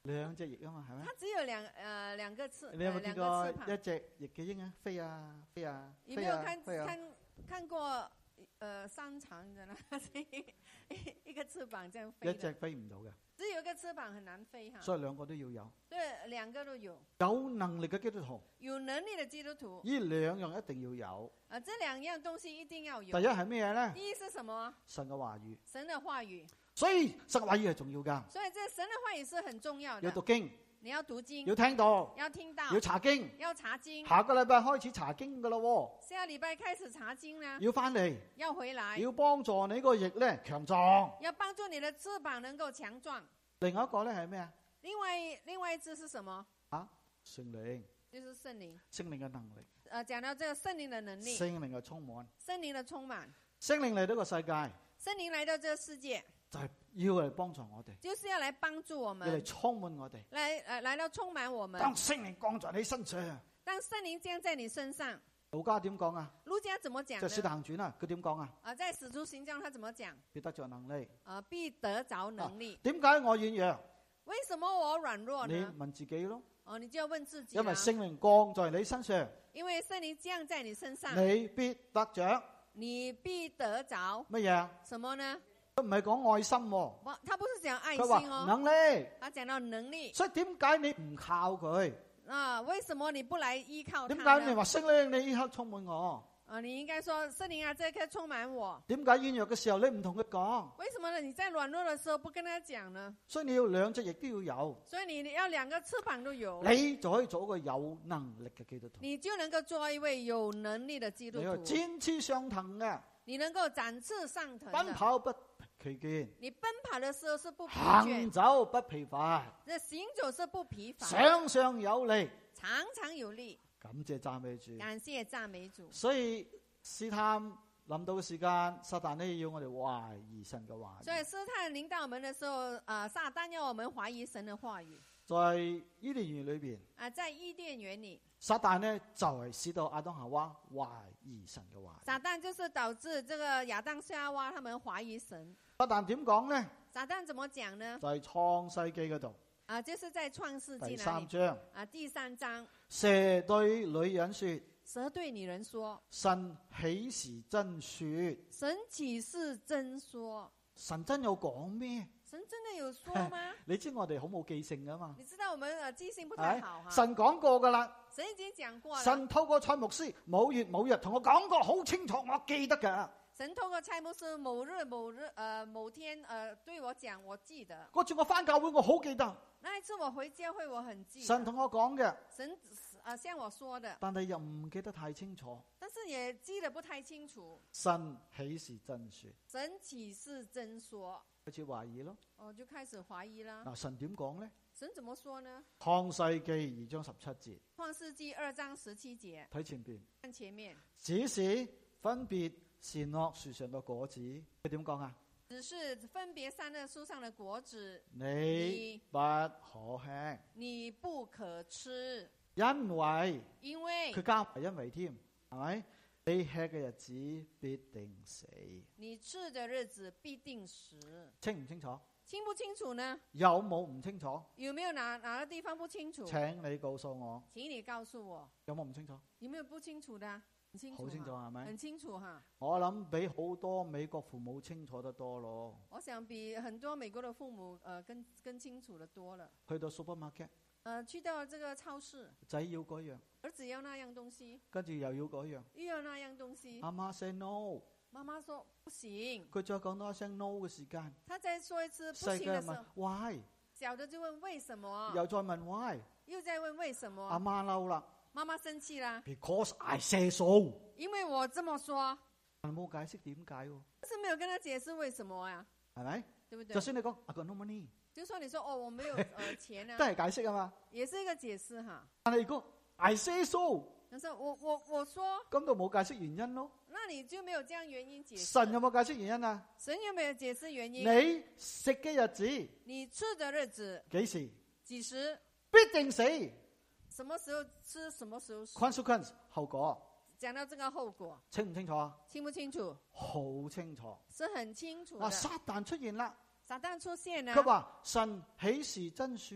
兩隻翼啊嘛，係咪？ 它只有兩呃兩個翅， 你有冇呃兩見過個翅膀？ 一隻翼嘅鷹啊？飛啊飛啊有沒有飛啊看飛啊！ 看看過呃山長的呢？一個翅膀這樣飛的， 一隻飛唔到嘅， 只有一個翅膀很難飛哈。 所以兩個都要有。 對，兩個都有。 有能力嘅基督徒， 有能力的基督徒， 呢兩樣一定要有。 啊，這兩樣東西一定要有。 第一係咩嘢咧？ 第一是什麼？ 神嘅話語。 神的話語。 所以神嘅話語係重要噶。 所以這神的話語是很重要的。 要讀經， 你要讀經， 要聽到， 要聽到， 要查經， 要查經。 下個禮拜開始查經噶咯。 下禮拜開始查經呢？ 要翻嚟， 要回來， 要幫助你個翼咧強壯， 要幫助你的翅膀能夠強壯。 另外一個咧係咩啊？ 另外另外一隻是什麼？ 啊，聖靈， 就是聖靈。 聖靈嘅能力。 呃，講到這個聖靈的能力， 聖靈嘅充滿， 聖靈的充滿， 聖靈嚟到個世界， 聖靈來到這個世界， 就係要嚟幫助我哋， 就是要來幫助我要們， 嚟充滿我哋。 來呃來到充滿我們。 當聖靈降在你身上， 當聖靈降在你身上， 路加點講啊？ 路加怎麼講呢？ 就係使徒行傳啊，佢點講啊？ 啊，在使徒行傳他怎麼講？ 必得着能力。 啊，必得着能力。 點解我軟弱？ 為什麼我軟弱你呢？ 問自己咯。 哦，你就要問自己。 因為聖靈降在你身上， 因為聖靈降在你身上， 你必得着你必得着乜嘢啊？ 什麼呢？ 都唔係講愛心喎， 不，他不是講愛佢話心哦， 能力。 他講到能力。 所以點解你唔靠佢？ 啊，為什麼你不來依靠他點呢？ 解你話聖靈你呢刻充滿我？ 啊，你應該說聖靈啊，這刻充滿我。 點解軟弱嘅時候你唔同佢講？ 為什麼呢？你在軟弱的時候不跟他講呢？ 所以你要兩隻翼都要有， 所以你要兩個翅膀都有， 你就可以做一個有能力嘅基督徒。 你就能夠做一位有能力的基督你要徒。 展翅上騰嘅， 你能夠展翅上騰的， 奔跑不疲倦， 你奔跑的時候是不疲行倦， 走不疲乏， 這行走是不疲乏， 常常有力。 常常有力。 感謝讚美主。 感謝讚美主。 所以試探臨到嘅時間，撒旦呢要我哋懷疑神嘅話語。 所以試探臨到我們的時候，啊，撒旦要我們懷疑神的話語。 在伊甸園裏邊， 啊，在伊甸園裏， 撒旦呢就係使到亞當夏娃懷疑神嘅話語。 撒旦就是導致這個亞當夏娃他們懷疑神。 撒旦點講呢？ 撒旦怎麼講呢？ 就係創世記嗰度。 啊，就是在創世紀第那裏三章， 啊，第三章， 蛇對女人說： 蛇對女人說， 神豈是真說？ 神豈是真說？ 神真有講咩？ 神真的有說嗎？ 你知我哋好冇記性噶嘛？ 你知道我們呃記性不太好哈。 神講過噶啦， 神已經講過了。 神透過蔡牧師某月某日同我講過，好清楚，我記得噶。 神透過蔡牧師某日某日呃某天呃對我講，我記得。 嗰次我翻教會，我好記得。 那一次我回教會，我很記得。 神同我講嘅， 神啊向我說的， 但係又唔記得太清楚。 但是也記得不太清楚。 神豈是真說？ 神豈是真說？ 開始懷疑咯。 我就開始懷疑啦。 嗱，神點講呢？ 神怎麼說呢？ 創世記二章十七節。 創世記二章十七節。 睇前邊。 看前面。 只是分別善惡樹上嘅果子，佢點講啊？ 只是分別善惡樹上的果子， 你不可吃， 你不可吃， 因為因為佢加埋因為添，係咪？你吃嘅日子必定死， 你吃的日子必定死。 清唔清楚？ 清不清楚呢？ 有冇唔清楚？ 有沒有哪哪個地方不清楚？ 請你告訴我。 請你告訴我， 有冇唔清楚？ 有沒有不清楚的？很清楚， 好清楚係咪？ 很清楚哈。 我諗比好多美國父母清楚得多咯。 我想比很多美國的父母，呃，更更清楚得多了。 去到 supermarket， 呃，去到這個超市， 仔要嗰樣， 兒子要那樣東西， 跟住又要嗰樣， 又要那樣東西。 阿媽 say no， 媽媽說不行。 佢再講多一聲 no 嘅時間， 他再說一次不細嘅行的時候問 why， 小的就問為什麼， 又再問 why， 又再問為什麼。 阿媽嬲啦。 媽媽生氣啦 Because I say so， 因為我這麼說， 但冇解釋點解喎， 但是沒有跟他解釋為什麼呀、 係咪？ 對不對？ 就算你講 I got no money， 就算你說哦，我沒有呃錢啊， 都係解釋啊嘛。 也是一個解釋哈。 但係如果 I say so， 但是我我我說， 咁就冇解釋原因咯。 那你就沒有這樣原因解釋。 神有冇解釋原因啊？ 神有沒有解釋原因？ 你食嘅日子， 你吃的日子幾時？ 幾時？ 必定死。 什麼時候吃，什麼時候死。 Consequence 後果。 講到這個後果， 清唔清楚啊？ 清不清楚？ 好清楚。 是很清楚的。 啊，撒旦出現啦。 撒旦出現啦。 佢話神豈是真說？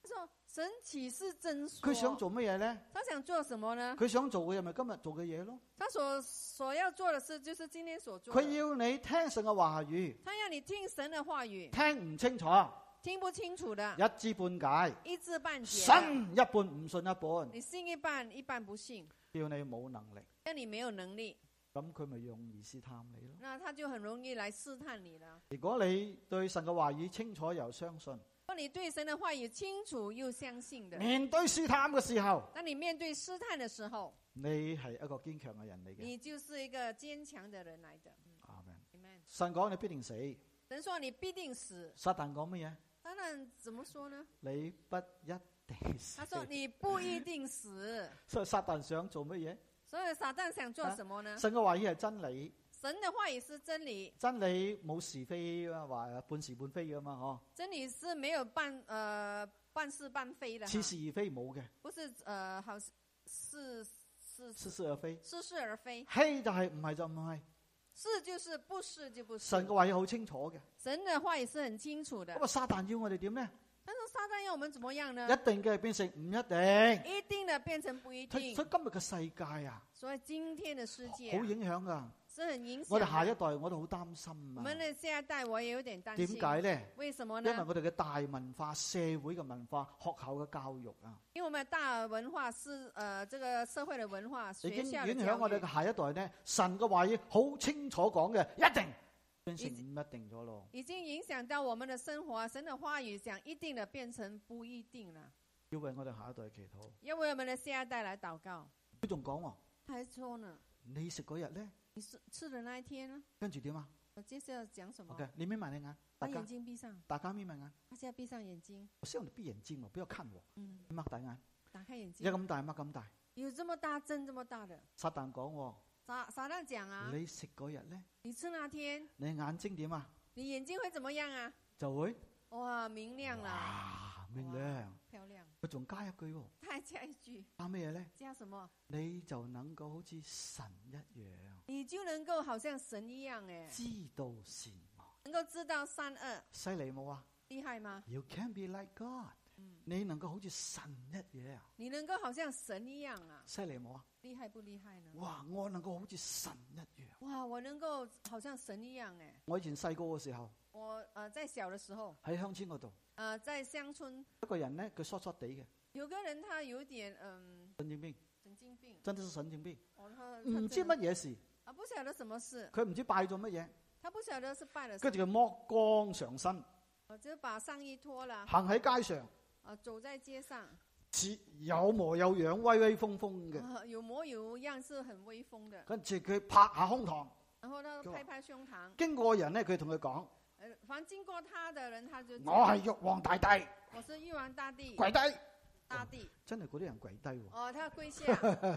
他說神豈是真說？ 佢想做乜嘢咧？ 他想做什麼呢？ 佢想做嘅嘢咪今日做嘅嘢咯。 他所所要做的事就是今天所做。 佢要你聽神嘅話語。 他要你聽神嘅話語。 聽唔清楚， 聽不清楚的， 一知半解， 一知半解， 信一半唔信一半。 你信一半，一半不信。 叫你冇能力， 那你沒有能力， 咁佢咪容易試探你咯。 那他就很容易來試探你了。 如果你對神嘅話語清楚又相信， 如果你對神的話語清楚又相信的， 面對試探嘅時候， 當你面對試探的時候， 你係一個堅強嘅人嚟嘅。 你就是一個堅強的人來的。 阿們。 Amen。 神講你必定死， 神說你必定死。 撒旦講乜嘢？ 當然，怎麼說呢？ 你不一定死。 他說你不一定死。 所以撒旦想做乜嘢？ 所以撒旦想做什麼呢？ 啊、神嘅話語係真理。 神的話語是真理。真理冇是非啊，話半是半非噶嘛，嗬。 真理是沒有半呃半是半非的。 似是而非冇嘅。 不是呃，好是是是似是而非。 似是而非。 係就係，唔係就唔係。 是就是，不是就不是。 神嘅話語好清楚嘅。 神嘅話語是很清楚的。 咁啊，撒旦要我哋點呢？ 但是撒旦要我們怎麼樣呢？ 一定嘅變成唔一定。 一定的變成不一定。 所以今日嘅世界啊， 所以今天的世界、啊、 好影響噶。 是很影響。 我哋下一代我都好擔心啊。 我們的下一代我也有點擔心。 點解呢？ 為什麼呢？ 因為我哋嘅大文化、社會嘅文化、學校嘅教育啊。 因為我們的大文化是誒，這個社會嘅文化，學校的教育已經影響我哋嘅下一代呢。神嘅話語好清楚講嘅，一定變成唔一定咗咯。 已經影響到我們的生活，神的話語想一定的變成不一定啦。 要為我哋下一代祈禱， 要為我們的下一代來禱告。 佢仲講喎， 還說呢？ 你食嗰日咧？ 你吃吃的那一天呢？ 跟住點啊？ 我接下來講什麼？ OK，你眯埋你眼， 把眼睛閉上。 大家眯埋眼。 大家閉上眼睛。 我希望你閉眼睛，不要看我。 嗯。 擘大眼。 打開眼睛。 有咁大乜咁大？ 有這麼大，真這麼大的。 撒旦講喎。 撒撒旦講啊。 你食嗰日咧？ 你吃那天。 你眼睛點啊？ 你眼睛會怎麼樣啊？ 就會。 哇，明亮啦！ 哇，明亮。 漂亮。佢仲加一句喎。 再加一句。 加咩嘢咧？ 加什麼？ 你就能夠好似神一樣。 你就能夠好像神一樣誒。 知道善惡。 能夠知道善惡。 犀利冇啊？ 厲害嗎 ？You can be like God。嗯。你能夠好似神一樣。 你能夠好像神一樣啊？ 犀利冇啊？ 厲害不厲害呢？ 哇！我能夠好似神一樣。 哇！我能夠好像神一樣誒。 我以前細個嘅時候。 我誒、呃，在小嘅時候。喺鄉村嗰度。 誒、呃，在鄉村。 一個人咧，佢疏疏地嘅。 有個人，他有點嗯。神經病。神經病。真的是神經病。哦，他唔知乜嘢事。 啊，不曉得什麼事。 佢唔知拜咗乜嘢。 他不曉得是拜了。 跟住佢剝光上身。 我就把上衣脫了。 行喺街上。 啊，走在街上。 似有模有樣、威威風風嘅、 啊。有模有樣，是很威風的。 跟住佢拍下胸膛。 然後他拍拍胸膛。 經過人咧，佢同佢講。 誒，凡經過他的人，他就。 我係玉皇大帝。 我是玉皇大帝。 跪低。 大帝。 真係嗰啲人跪低喎。 哦，他跪下。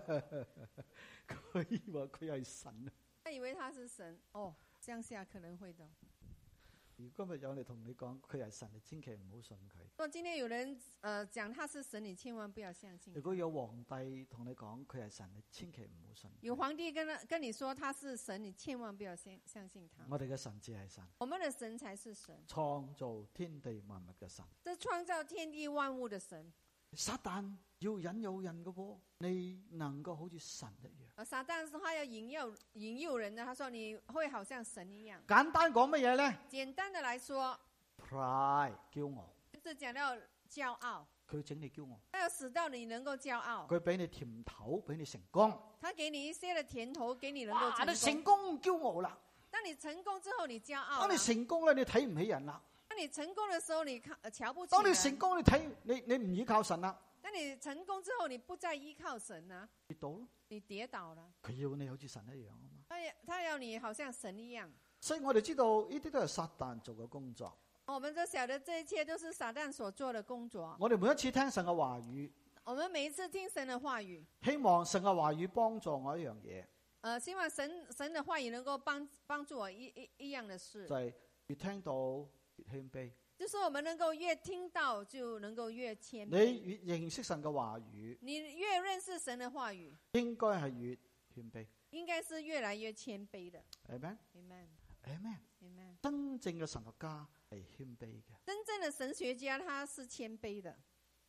佢以為佢係神啊。 他以為他是神。哦，鄉下可能會的。 如果今日有人同你講佢係神，你千祈唔好信佢。 如果今天有人誒、呃、講他是神，你千萬不要相信。 如果有皇帝同你講佢係神，你千祈唔好信。 有皇帝跟他跟你說他是神，你千萬不要相相信他。 我哋嘅神只係神。 我們的神才是神， 創造天地萬物嘅神。 這創造天地萬物的神。 撒旦要引誘人嘅噃，你能夠好似神一樣。 撒旦是他要引誘引誘人的，他說你會好像神一樣。 簡單講乜嘢咧？ 簡單的來說 ，pride 驕傲， 就是講到驕傲。 佢整你驕傲， 他要使到你能夠驕傲。 佢俾你甜頭，俾你成功。 他給你一些的甜頭，給你能夠成功。 你成功驕傲啦。 當你成功之後，你驕傲。 當你成功咧，你睇唔起人啦。 當你成功的時候，你看瞧不起。 當你成功，你睇你你唔依靠神啦。 當你成功之後，你不再依靠神啊， 跌倒咯， 你跌倒了。 佢要你好似神一樣啊嘛。 他要他要你好像神一樣。 所以我哋知道呢啲都係撒旦做嘅工作。 我們就曉得這一切都是撒旦所做的工作。 我哋每一次聽神嘅話語， 我們每一次聽神的話語， 希望神嘅話語幫助我一樣嘢。 呃，希望神神的話語能夠幫幫助我一一一樣的事。 就係越聽到越謙卑。 就是我們能夠越聽到就能夠越謙卑。 你越認識神嘅話語， 你越認識神的話語， 應該係越謙卑。 應該是越來越謙卑的。 Amen。 Amen。 Amen。 Amen。 真正嘅神學家係謙卑嘅。 真正的神學家他是謙卑的。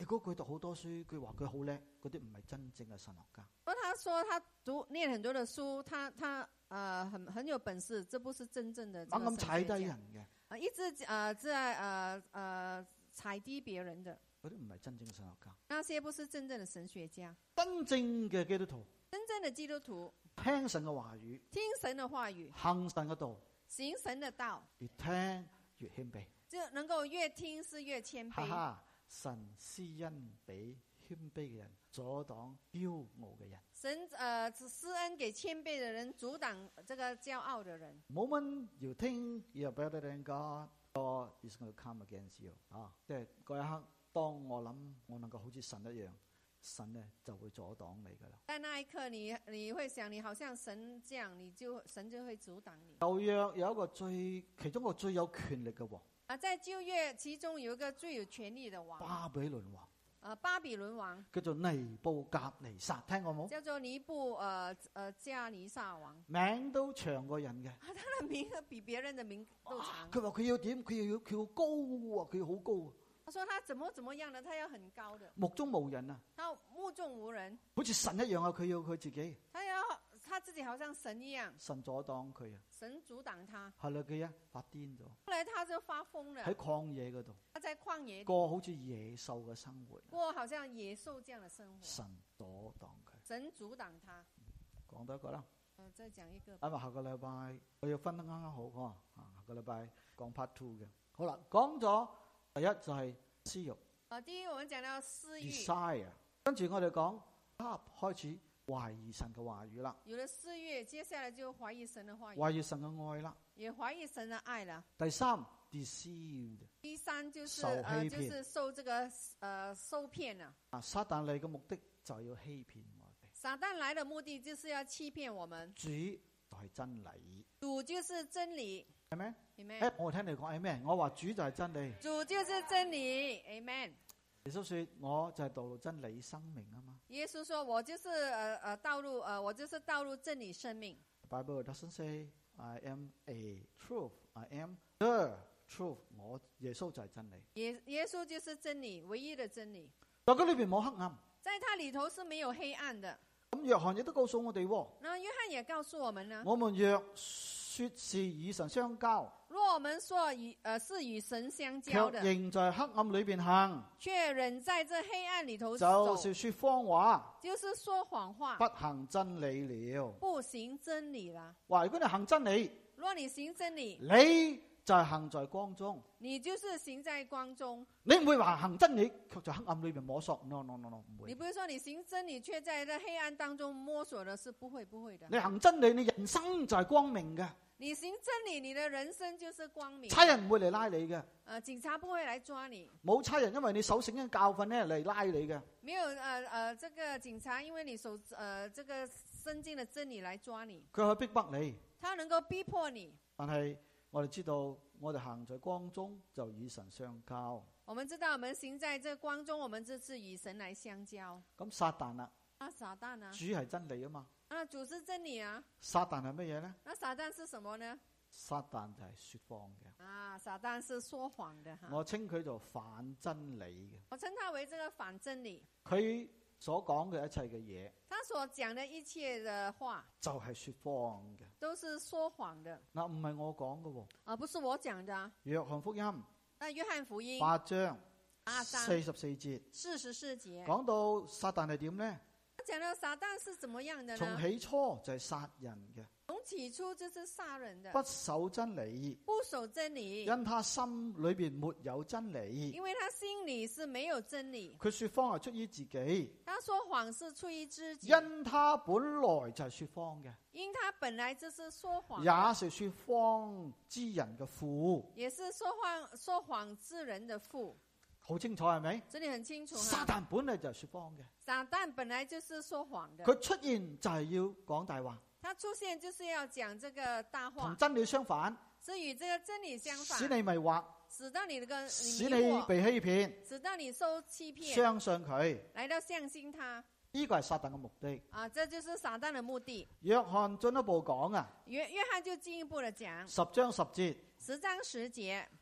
果佢讀好多書，佢話佢好叻，嗰啲唔係真正嘅神學家。 如果他說他讀念很多的書，他他呃很很有本事，這不是真正的這個神學家。 猛咁踩低人嘅， 啊，一直呃在呃呃踩低別人的， 嗰啲唔係真正嘅神學家。 那些不是真正的神學家。 真正嘅基督徒， 真正的基督徒聽神嘅話語， 聽神的話語， 行神嘅道， 行神的道， 越聽越謙卑。 就能夠越聽是越謙卑。 哈哈，神施恩俾謙卑嘅人，阻擋驕傲嘅人。 神呃施恩給謙卑的人，阻擋這個驕傲的人。 Moment you think you're better than God, God is going to come against you。啊，即係嗰一刻，當我諗我能夠好似神一樣，神咧就會阻擋你噶啦。 在那一刻你，你你會想，你好像神這樣，你就神就會阻擋你。 舊約有一個最其中一個最有權力嘅王。 啊，在舊約其中有一個最有權力的王， 巴比倫王。 呃，巴比倫王叫做尼布甲尼撒，聽過冇？ 叫做尼布呃呃加尼撒王， 名都長過人嘅。 啊，他的名比別人的名都長。 佢話佢要點？佢要佢要高啊！佢要好高啊！ 他說他怎麼怎麼樣呢？他要很高的。 目中無人啊！ 他目中無人， 好似神一樣啊！佢要佢自己。 他要他自己好像神一樣。 神阻擋佢啊！ 神阻擋他。 係啦，佢啊發癲咗。 後來他就發瘋了。 喺曠野嗰度。 他在曠野過好似野獸嘅生活。 過好像野獸這樣的生活。 神阻擋佢。 神阻擋他。 講多一個啦。 呃，再講一個。 因為下個禮拜我要分得啱啱好嗬，啊，下個禮拜講 part two 嘅。好啦，講咗第一就係私欲。 啊，第一我們講到私欲。 Desire，跟住我哋講啊，開始懷疑神嘅話語啦。 有了私欲，接下來就懷疑神嘅話語。 懷疑神嘅愛啦。 也懷疑神嘅愛啦。 第三 ，deceived。 第三就是受欺騙呃，就是受這個呃受騙啊。 啊，撒旦嚟嘅目的就係要欺騙我哋。 撒旦來的目的就是要欺騙我們。 主就係真理。 主就是真理。 係咩？ 係咩？ 誒，我聽你講係咩？我話主就係真理。 主就是真理。Amen。 耶穌說：我就係道路、真理、生命啊嘛。 耶穌說：我就是呃呃道路，呃我就是道路、真理、生命。 Bible doesn't say I am a truth. I am the truth。我耶穌就係真理。 耶耶穌就是真理，唯一的真理。 但佢裏邊冇黑暗。 在它裏頭是沒有黑暗的。 咁約翰亦都告訴我哋， 那約翰也告訴我們呢。 我們若說是與神相交， 若我們說與呃是與神相交的， 卻仍在黑暗裏邊行， 卻仍在這黑暗裏頭走， 就是說謊話， 就是說謊話， 不行真理了， 不行真理啦。 話如果你行真理， 若你行真理， 你就係行在光中， 你就是行在光中。 你唔會話行真理卻在黑暗裏邊摸索 ，no no no no， 唔會。 你不是說你行真理卻在這黑暗當中摸索的，是不會不會的。 你行真理，你人生就係光明嘅。 你行真理，你的人生就是光明。 差人唔會嚟拉你嘅。 呃，警察不會來抓你。 冇差人，因為你守聖經教訓咧嚟拉你嘅。 沒有呃呃，這個警察因為你守呃這個聖經的真理來抓你。 佢去逼迫你。 他能夠逼迫你。 但係我哋知道，我哋行在光中就與神相交。 我們知道，我們行在這光中，我們這是與神來相交。 咁撒旦啦， 啊，撒旦啊， 主係真理啊嘛。 啊，主是真理啊。 撒旦係乜嘢咧？ 那撒旦是什麼呢？ 撒旦就係說謊嘅。 啊，撒旦是說謊的哈。 我稱佢做反真理嘅。 我稱他為這個反真理。 佢所講嘅一切嘅嘢， 他所講的一切的話， 就係說謊嘅， 都是說謊的。 嗱，唔係我講嘅， 啊，不是我講的。 約翰福音， 那約翰福音八章八章四十四節， 四十四節講到撒旦係點咧？ 講到撒旦是怎麼樣的呢？ 從起初就係殺人嘅， 從起初就是殺人的， 不守真理， 不守真理， 因他心裏邊沒有真理， 因為他心裏是沒有真理。 佢說謊係出於自己， 他說謊是出於自己， 因他本來就係說謊嘅， 因他本來就是說謊， 也是說謊之人嘅父， 也是說謊說謊之人的父。 好清楚係咪？ 這裏很清楚。 撒旦本來就係說謊嘅， 撒旦本來就是說謊的。 佢出現就係要講大話， 他出現就是要講這個大話， 同真理相反， 是與這個真理相反， 使你迷惑， 使到你個使你被欺騙， 使到你受欺騙， 相信佢， 來到相信他。 呢個係撒旦嘅目的。 啊，這就是撒旦的目的。 約翰進一步講啊， 約約翰就進一步的講， 十章十節， 十章十節，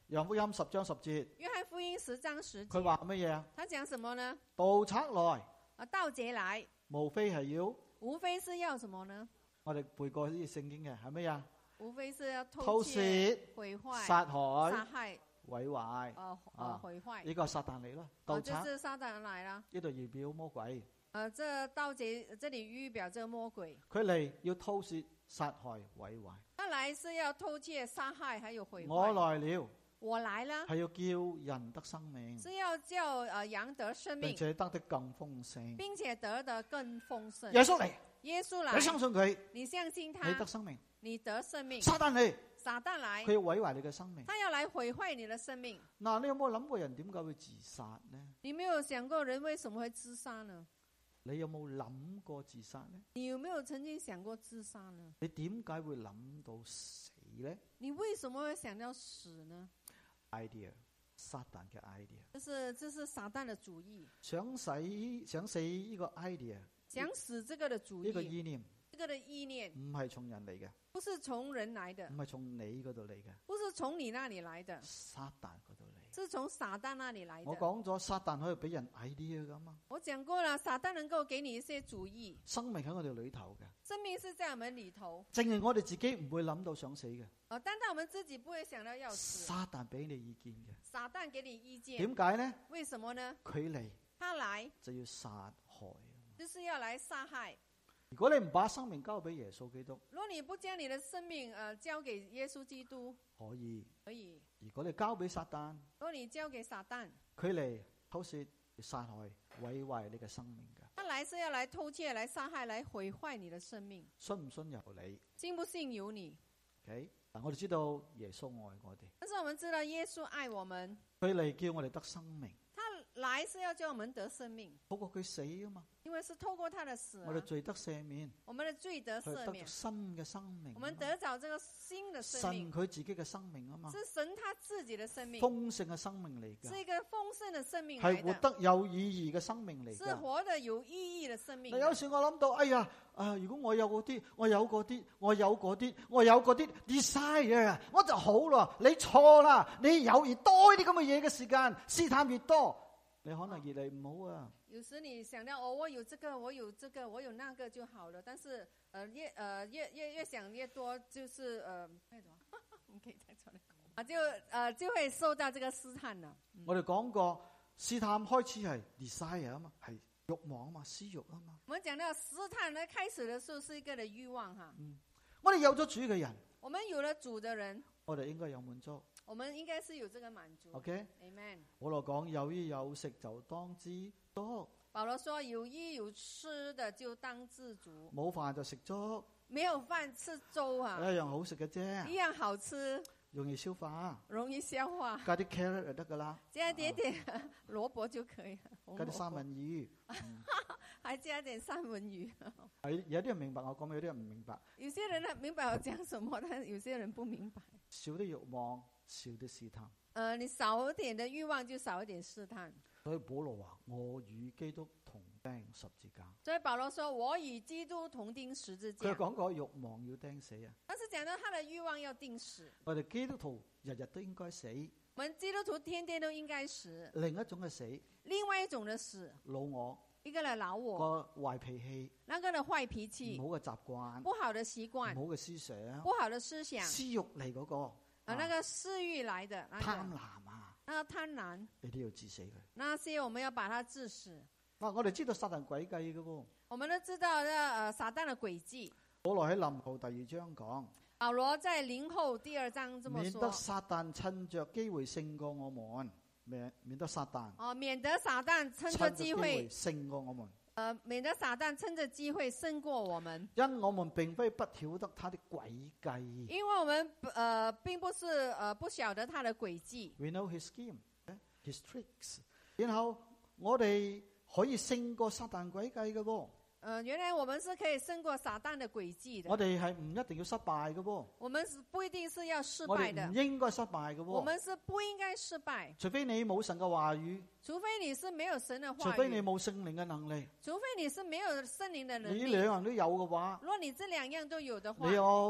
約翰福音十章十節， 約翰福音十章十節， 佢話乜嘢啊？ 他講什麼呢？ 盜賊來， 啊，盜賊來， 無非係要， 無非是要什麼呢？ 我哋背過呢啲聖經嘅係乜嘢？ 無非是要偷偷竊、 竊、 毀壞、 殺害、 殺害、 毀壞。 呃呃啊毀壞。 呢個係撒旦嚟咯，盜哦，這賊是撒旦來了。 呢度預表魔鬼， 呃，這盜賊這裡預表這個魔鬼， 佢嚟要偷竊、殺害、毀壞。 他來是要偷竊、殺害，還有毀壞。 我來了， 我來了， 係要叫人得生命， 是要叫呃羊得生命， 並且得的更豐盛。 並且得的更豐盛。 耶穌嚟， 耶穌來， 你相信佢， 你相信他， 你得生命。 你得生命。 撒旦嚟， 撒旦來， 佢要毀壞你嘅生命。 他要來毀壞你的生命。 嗱，你有冇諗過人點解會自殺呢？ 你沒有想過人為什麼會自殺呢？ 你有冇諗過自殺呢？ 你有沒有曾經想過自殺呢？ 你點解會諗到死呢？ 你為什麼會想到死呢 idea， 撒旦嘅 idea， 這是這是撒旦的主意， 想死想死呢個 idea， 想死這個的主意， 呢個意念這個的意念唔係從人嚟嘅， 不是從人來的唔，係從你嗰度嚟嘅， 不是從你那裡來的， 撒旦嗰度嚟。 是從撒旦那裡來的。 我講咗撒旦可以俾人 idea 噶嘛， 我講過了，撒旦能夠給你一些主意， 生命喺我哋裏頭嘅， 生命是在我們裡頭， 淨係我哋自己唔會諗到想死嘅， 呃，單單我們自己不會想到要死， 撒旦俾你意見嘅。 撒旦給你意見， 點解呢？ 為什麼呢？ 佢嚟他來就要殺害。 就是要來殺害。 如果你唔把生命交俾耶穌基督， 如果你不將你的生命呃交給耶穌基督， 可以。 可以； 如果你交俾撒旦， 如果你交給撒旦， 佢嚟偷竊、殺害、毀壞你嘅生命嘅。 他來是要來偷竊、來殺害、來毀壞你的生命。 信唔信由你。 信不信由你。 OK，嗱，我哋知道耶穌愛我哋， 但是我們知道耶穌愛我們， 佢嚟叫我哋得生命， 他來是要叫我們得生命， 透過佢死啊嘛， 因為是透過他的死、啊， 我哋罪得赦免， 我們的罪得赦免， 佢得新嘅生命， 我們得着這個新的生命， 神佢自己嘅生命啊嘛， 是神他自己的生命， 豐盛嘅生命嚟噶， 是一個豐盛的生命來的， 係活得有意義嘅生命嚟噶， 是活得有意義的生命。 有時我諗到，哎呀，啊，如果我有嗰啲，我有嗰啲，我有嗰啲，我有嗰啲 desire， 我就好咯。你錯啦，你有越多啲咁嘅嘢嘅時間，試探越多，你可能越嚟唔好啊。 有時你想到哦，我有這個，我有這個，我有那個就好了。但是，呃，越呃越越越想越多，就是呃，那種，你可以再出來講啊，就呃就會受到這個試探啦。嗯、 我哋講過，試探開始係 desire 啊嘛，係慾望啊嘛，私慾啊嘛。 我們講到試探呢，開始的時候是一個的慾望哈。 嗯，我哋有咗主嘅人， 我們有了主的人， 我哋應該有滿足。 我們應該是有這個滿足。 OK，Amen。 Amen。 保羅講有衣有食就當知足。 保羅說有衣有吃的就當知足。 冇飯就食粥。 沒有飯吃粥啊。 一樣好食嘅啫。 一樣好吃。 容易消化。 容易消化。 加啲 carrot 就得噶啦。 加一點點蘿蔔就可以了。 加啲三文魚。 嗯、還加點三文魚。 係有啲人明白我講，有啲人唔明白。 有些人呢明白我講什麼，但有些人不明白。 少啲慾望，少啲試探。 呃，你少一點的慾望，就少一點試探。 所以保羅話：我與基督同釘十字架。 所以保羅說：我與基督同釘十字架。 佢講過慾望要釘死啊。 但是講到他的慾望要釘死。 我哋基督徒日日都應該死。 我們基督徒天天都應該死。 另一種嘅死。 另外一種的死。 老我。 一個嘅老我。 個壞脾氣。 那個嘅壞脾氣。 唔好嘅習慣。 不好的習慣。 唔好嘅思想。 不好的思想。 私慾嚟嗰個。 啊，那個私慾來的。那個、 貪婪啊。 那個貪婪。 你都要治死佢。 那些我們要把它治死。 嗱，我哋知道撒旦詭計嘅喎。 我們都知道咧，誒，撒旦嘅詭計。 保羅喺林後第二章講。 保羅在林後第二章這麼說。 免得撒旦趁着機會勝過我們，免免得撒旦。 哦，免得撒旦趁着機會勝過我們。 呃，免得撒旦趁着機會勝過我們。 因我們並非不曉得他的詭計。 因為我們呃並不是呃不曉得他的詭計。 We know his scheme, his tricks。然後我哋可以勝過撒旦詭計嘅喎。 呃，原來我們是可以勝過撒旦的詭計的。 我哋係唔一定要失敗嘅喎。 我們是不一定是要失敗的。 我哋唔應該失敗嘅喎。 我們是不應該失敗。 除非你冇神嘅話語。 除非你是沒有神的話語。 除非你冇聖靈嘅能力。 除非你是沒有聖靈的能力。 你兩樣都有嘅話。 如果你這兩樣都有的話。 你有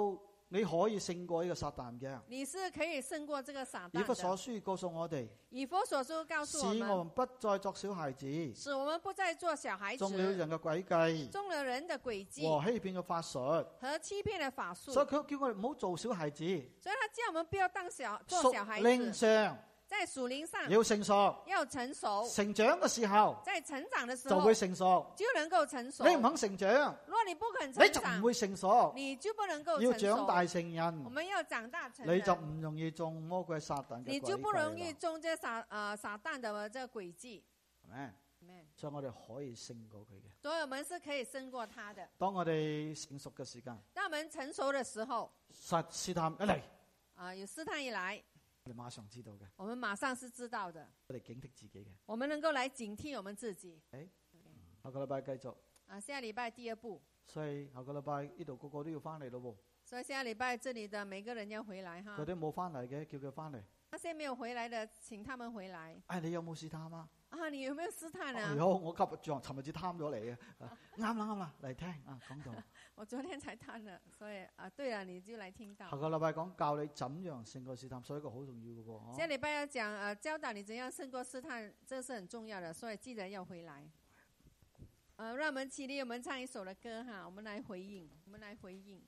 你可以勝過呢個撒旦嘅。 你是可以勝過這個撒旦以弗所的。 書告訴我哋， 以弗所書告訴我使我們們， 不再作小孩子， 使我們不再做小孩子， 中了人嘅詭計中了人的詭計和欺騙嘅法術。 和欺騙的法術。 所以佢叫我哋唔好做小孩子， 所以他叫我們不要當小做小孩屬靈子， 上在屬靈上要成熟， 要成熟， 成長嘅時候在成長的時就候會成熟。 就能夠成熟。 你唔肯成長， 如果你不肯你成長， 就唔會成熟。 你就不能夠要成熟。 長大成人我，們要長大成人， 你就唔容易中魔鬼撒旦嘅你就不容易詭計啦。 中這撒呃撒旦的這個詭計。 係咪？ Amen 所以我哋可以勝過佢嘅。 所以我們是可以勝過他的。 當我哋成熟嘅時間， 當我們成熟的時候， 實試探一嚟， 啊、有試探一來， 我哋馬上知道嘅， 我們馬上是知道的。 我哋警惕自己嘅。 我們能夠來警惕我們自己。 誒，下個禮拜繼續， 啊，下禮拜第二步， 所以下個禮拜呢度個個都要翻嚟咯所以下禮拜這裡的每個人要回來哈喎。佢。哋冇翻嚟嘅，叫佢翻嚟。 那些沒有回來的，請他們回來。 哎，你有冇試探啊？ 啊，你有沒有試探哎啊？ 呦，我今日仲尋日至貪咗你嘅，啊啱啦啱啦，嚟聽啊講到。 我昨天才探的，所以啊，對了，你就來聽到下。個禮拜講教你怎樣勝過試探，所以呢個好重要嘅喎。 下禮拜要講呃教導你怎樣勝過試探，這是很重要的，所以記得要回來。呃，讓我們起立，我們唱一首的歌哈，我們來回應，我們來回應。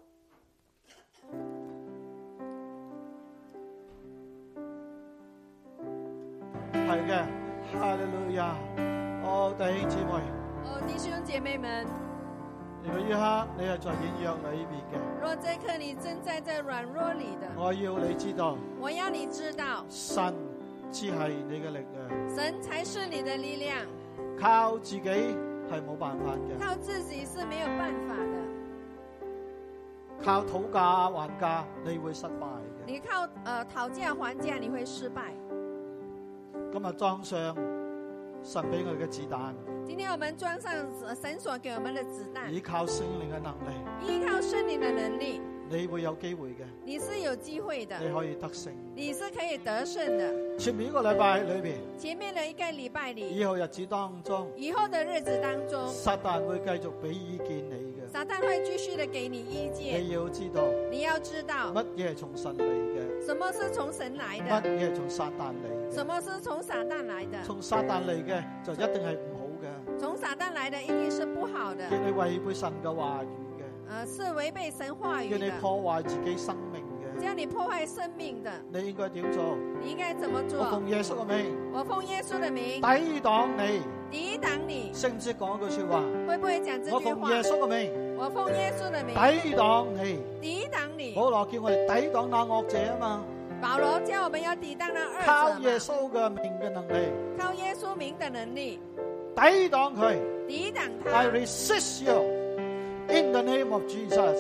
係嘅，哈利路亞！哦，弟兄姊妹， 哦，弟兄姐妹們， 如果呢刻你係在軟弱裏邊嘅， 若這刻你正在這軟弱裏的， 我要你知道， 我要你知道， 神只係你嘅力量， 神才是你的力量， 靠自己係冇辦法嘅， 靠自己是沒有辦法的。 靠討價還價你會失敗嘅。 你靠呃討價還價，你會失敗。 今日裝上神俾我哋嘅子彈， 今天我們裝上神所給我們的子彈， 依靠聖靈嘅能力， 依靠聖靈的能力， 你會有機會嘅， 你是有機會的， 你可以得勝。 你是可以得勝的。 前面一個禮拜裏邊， 前面的一個禮拜裏， 以後日子當中， 以後的日子當中， 撒旦會繼續俾意見你嘅。 撒旦會繼續的給你意見。 你要知道， 你要知道乜嘢係從神嚟嘅， 什麼是從神來乜的， 嘢係從撒旦嚟嘅。 什麼是從撒旦來的。 從撒旦嚟嘅就一定係唔好嘅， 從撒旦來的一定是不好的， 叫你違背神嘅話語嘅， 呃，是違背神話叫你語的， 破壞自己生命嘅。 叫你破壞生命的。 你應該點做？ 你應該怎麼我做？ 奉耶穌嘅名我奉耶穌的名抵擋你。 抵擋你。 識唔識講句說話？ 會不會講這句話？ 我奉耶穌嘅名我奉耶穌的名抵擋你。 抵擋你。 保羅叫我哋抵擋那惡者啊嘛， 保羅叫我們要抵擋那惡者靠嘛， 耶穌嘅名嘅能力靠耶穌名的能力抵擋佢。 抵擋 I 他。 resist you in the name of Jesus。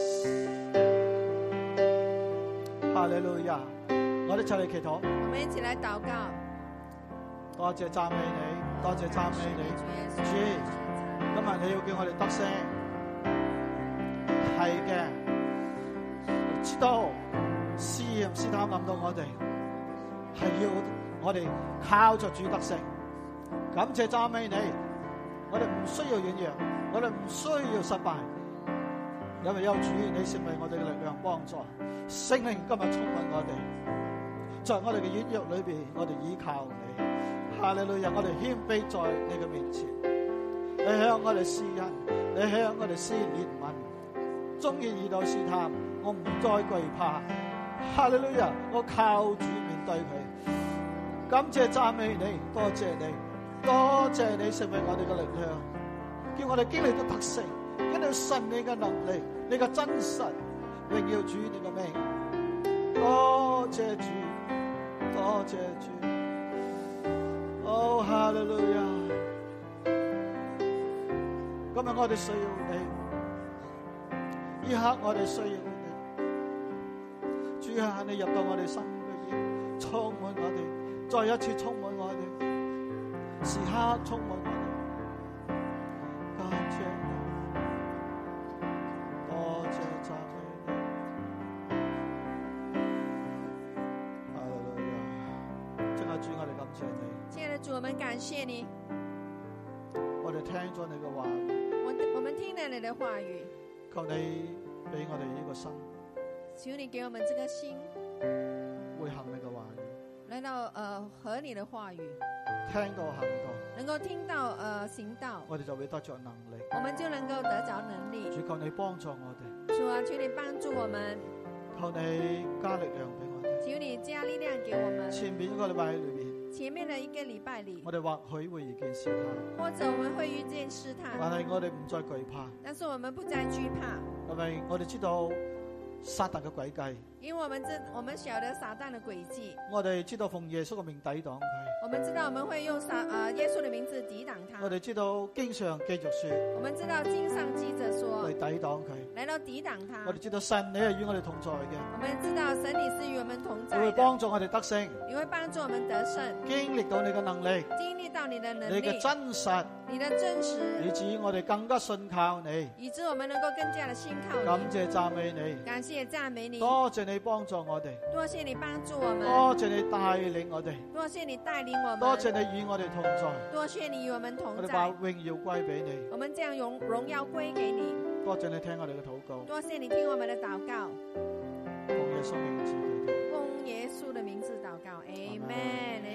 哈利路亞！我哋一齊嚟祈禱。 我們一起來禱告。 多謝讚美你，多謝讚美你，主，今日你要叫我哋得勝，係嘅，知道試驗試探臨到我哋，係要我哋靠着主得勝。感謝讚美你，我哋唔需要軟弱，我哋唔需要失敗，因為有主，你成為我哋嘅力量幫助。聖靈今日充滿我哋，在我哋嘅軟弱裏邊，我哋依靠你。哈利路亞！我哋謙卑在你嘅面前，你向我哋施恩，你向我哋施憐憫。終然遇到試探，我唔再懼怕。哈利路亞！我靠主面對佢。感謝讚美你，多謝你，多謝你成為我哋嘅力量，叫我哋經歷到得勝，經歷到神你嘅能力，你嘅真實，榮耀主你嘅名。多謝主，多謝主。哦，哈利路亞！今日我哋需要你，呢刻我哋需要你。主啊，你入到我哋心裏邊，充滿我哋，再一次充滿我哋，時刻充滿我哋。感謝你，多謝讚美你。哈利路亞！真係主，我哋感謝你。 親愛的主，我們感謝你， 我哋聽咗你嘅話語， 我我們聽了你的話語， 求你俾我哋呢個心， 求你給我們這個心， 會行你嘅話語， 來到呃合你的話語， 聽到行道， 能夠聽到呃行道， 我哋就會得着能力。 我們就能夠得着能力。 主求你幫助我哋， 主啊，求你幫助我們， 求你加力量俾我哋。 求你加力量給我們。 前面一個禮拜裏邊， 前面的一個禮拜裏， 我哋或許會遇見試探， 或者我們會遇見試探， 但係我哋唔再懼怕， 但是我們不再懼怕， 因為我哋知道撒旦嘅詭計， 因為我們知我們曉得撒旦的詭計， 我哋知道奉耶穌嘅名抵擋佢， 我們知道我們會用撒呃耶穌的名字抵擋他， 我哋知道經上記着說， 我們知道經上記着說， 嚟抵擋佢， 來到抵擋他， 我哋知道神你係與我哋同在嘅， 我們知道神你是與我們同在你會的， 幫助我哋得勝， 你會幫助我們得勝， 經歷到你嘅能力， 經歷到你的能你力， 嘅真實， 你的真實， 以至我哋更加信靠你， 以致我們能夠更加的信靠感你， 謝讚美你， 感謝讚美你， 多謝你幫助我哋， 多謝你幫助我們， 多謝你帶領我哋， 多謝你帶領我們， 多謝你與我哋同在， 多謝你與我們同我哋把在， 榮耀歸俾你， 我們將榮榮耀歸給你， 多謝你聽我哋嘅禱告， 多謝你聽我們的禱告， 奉耶穌名字祈禱。 奉耶穌的名字禱告，Amen。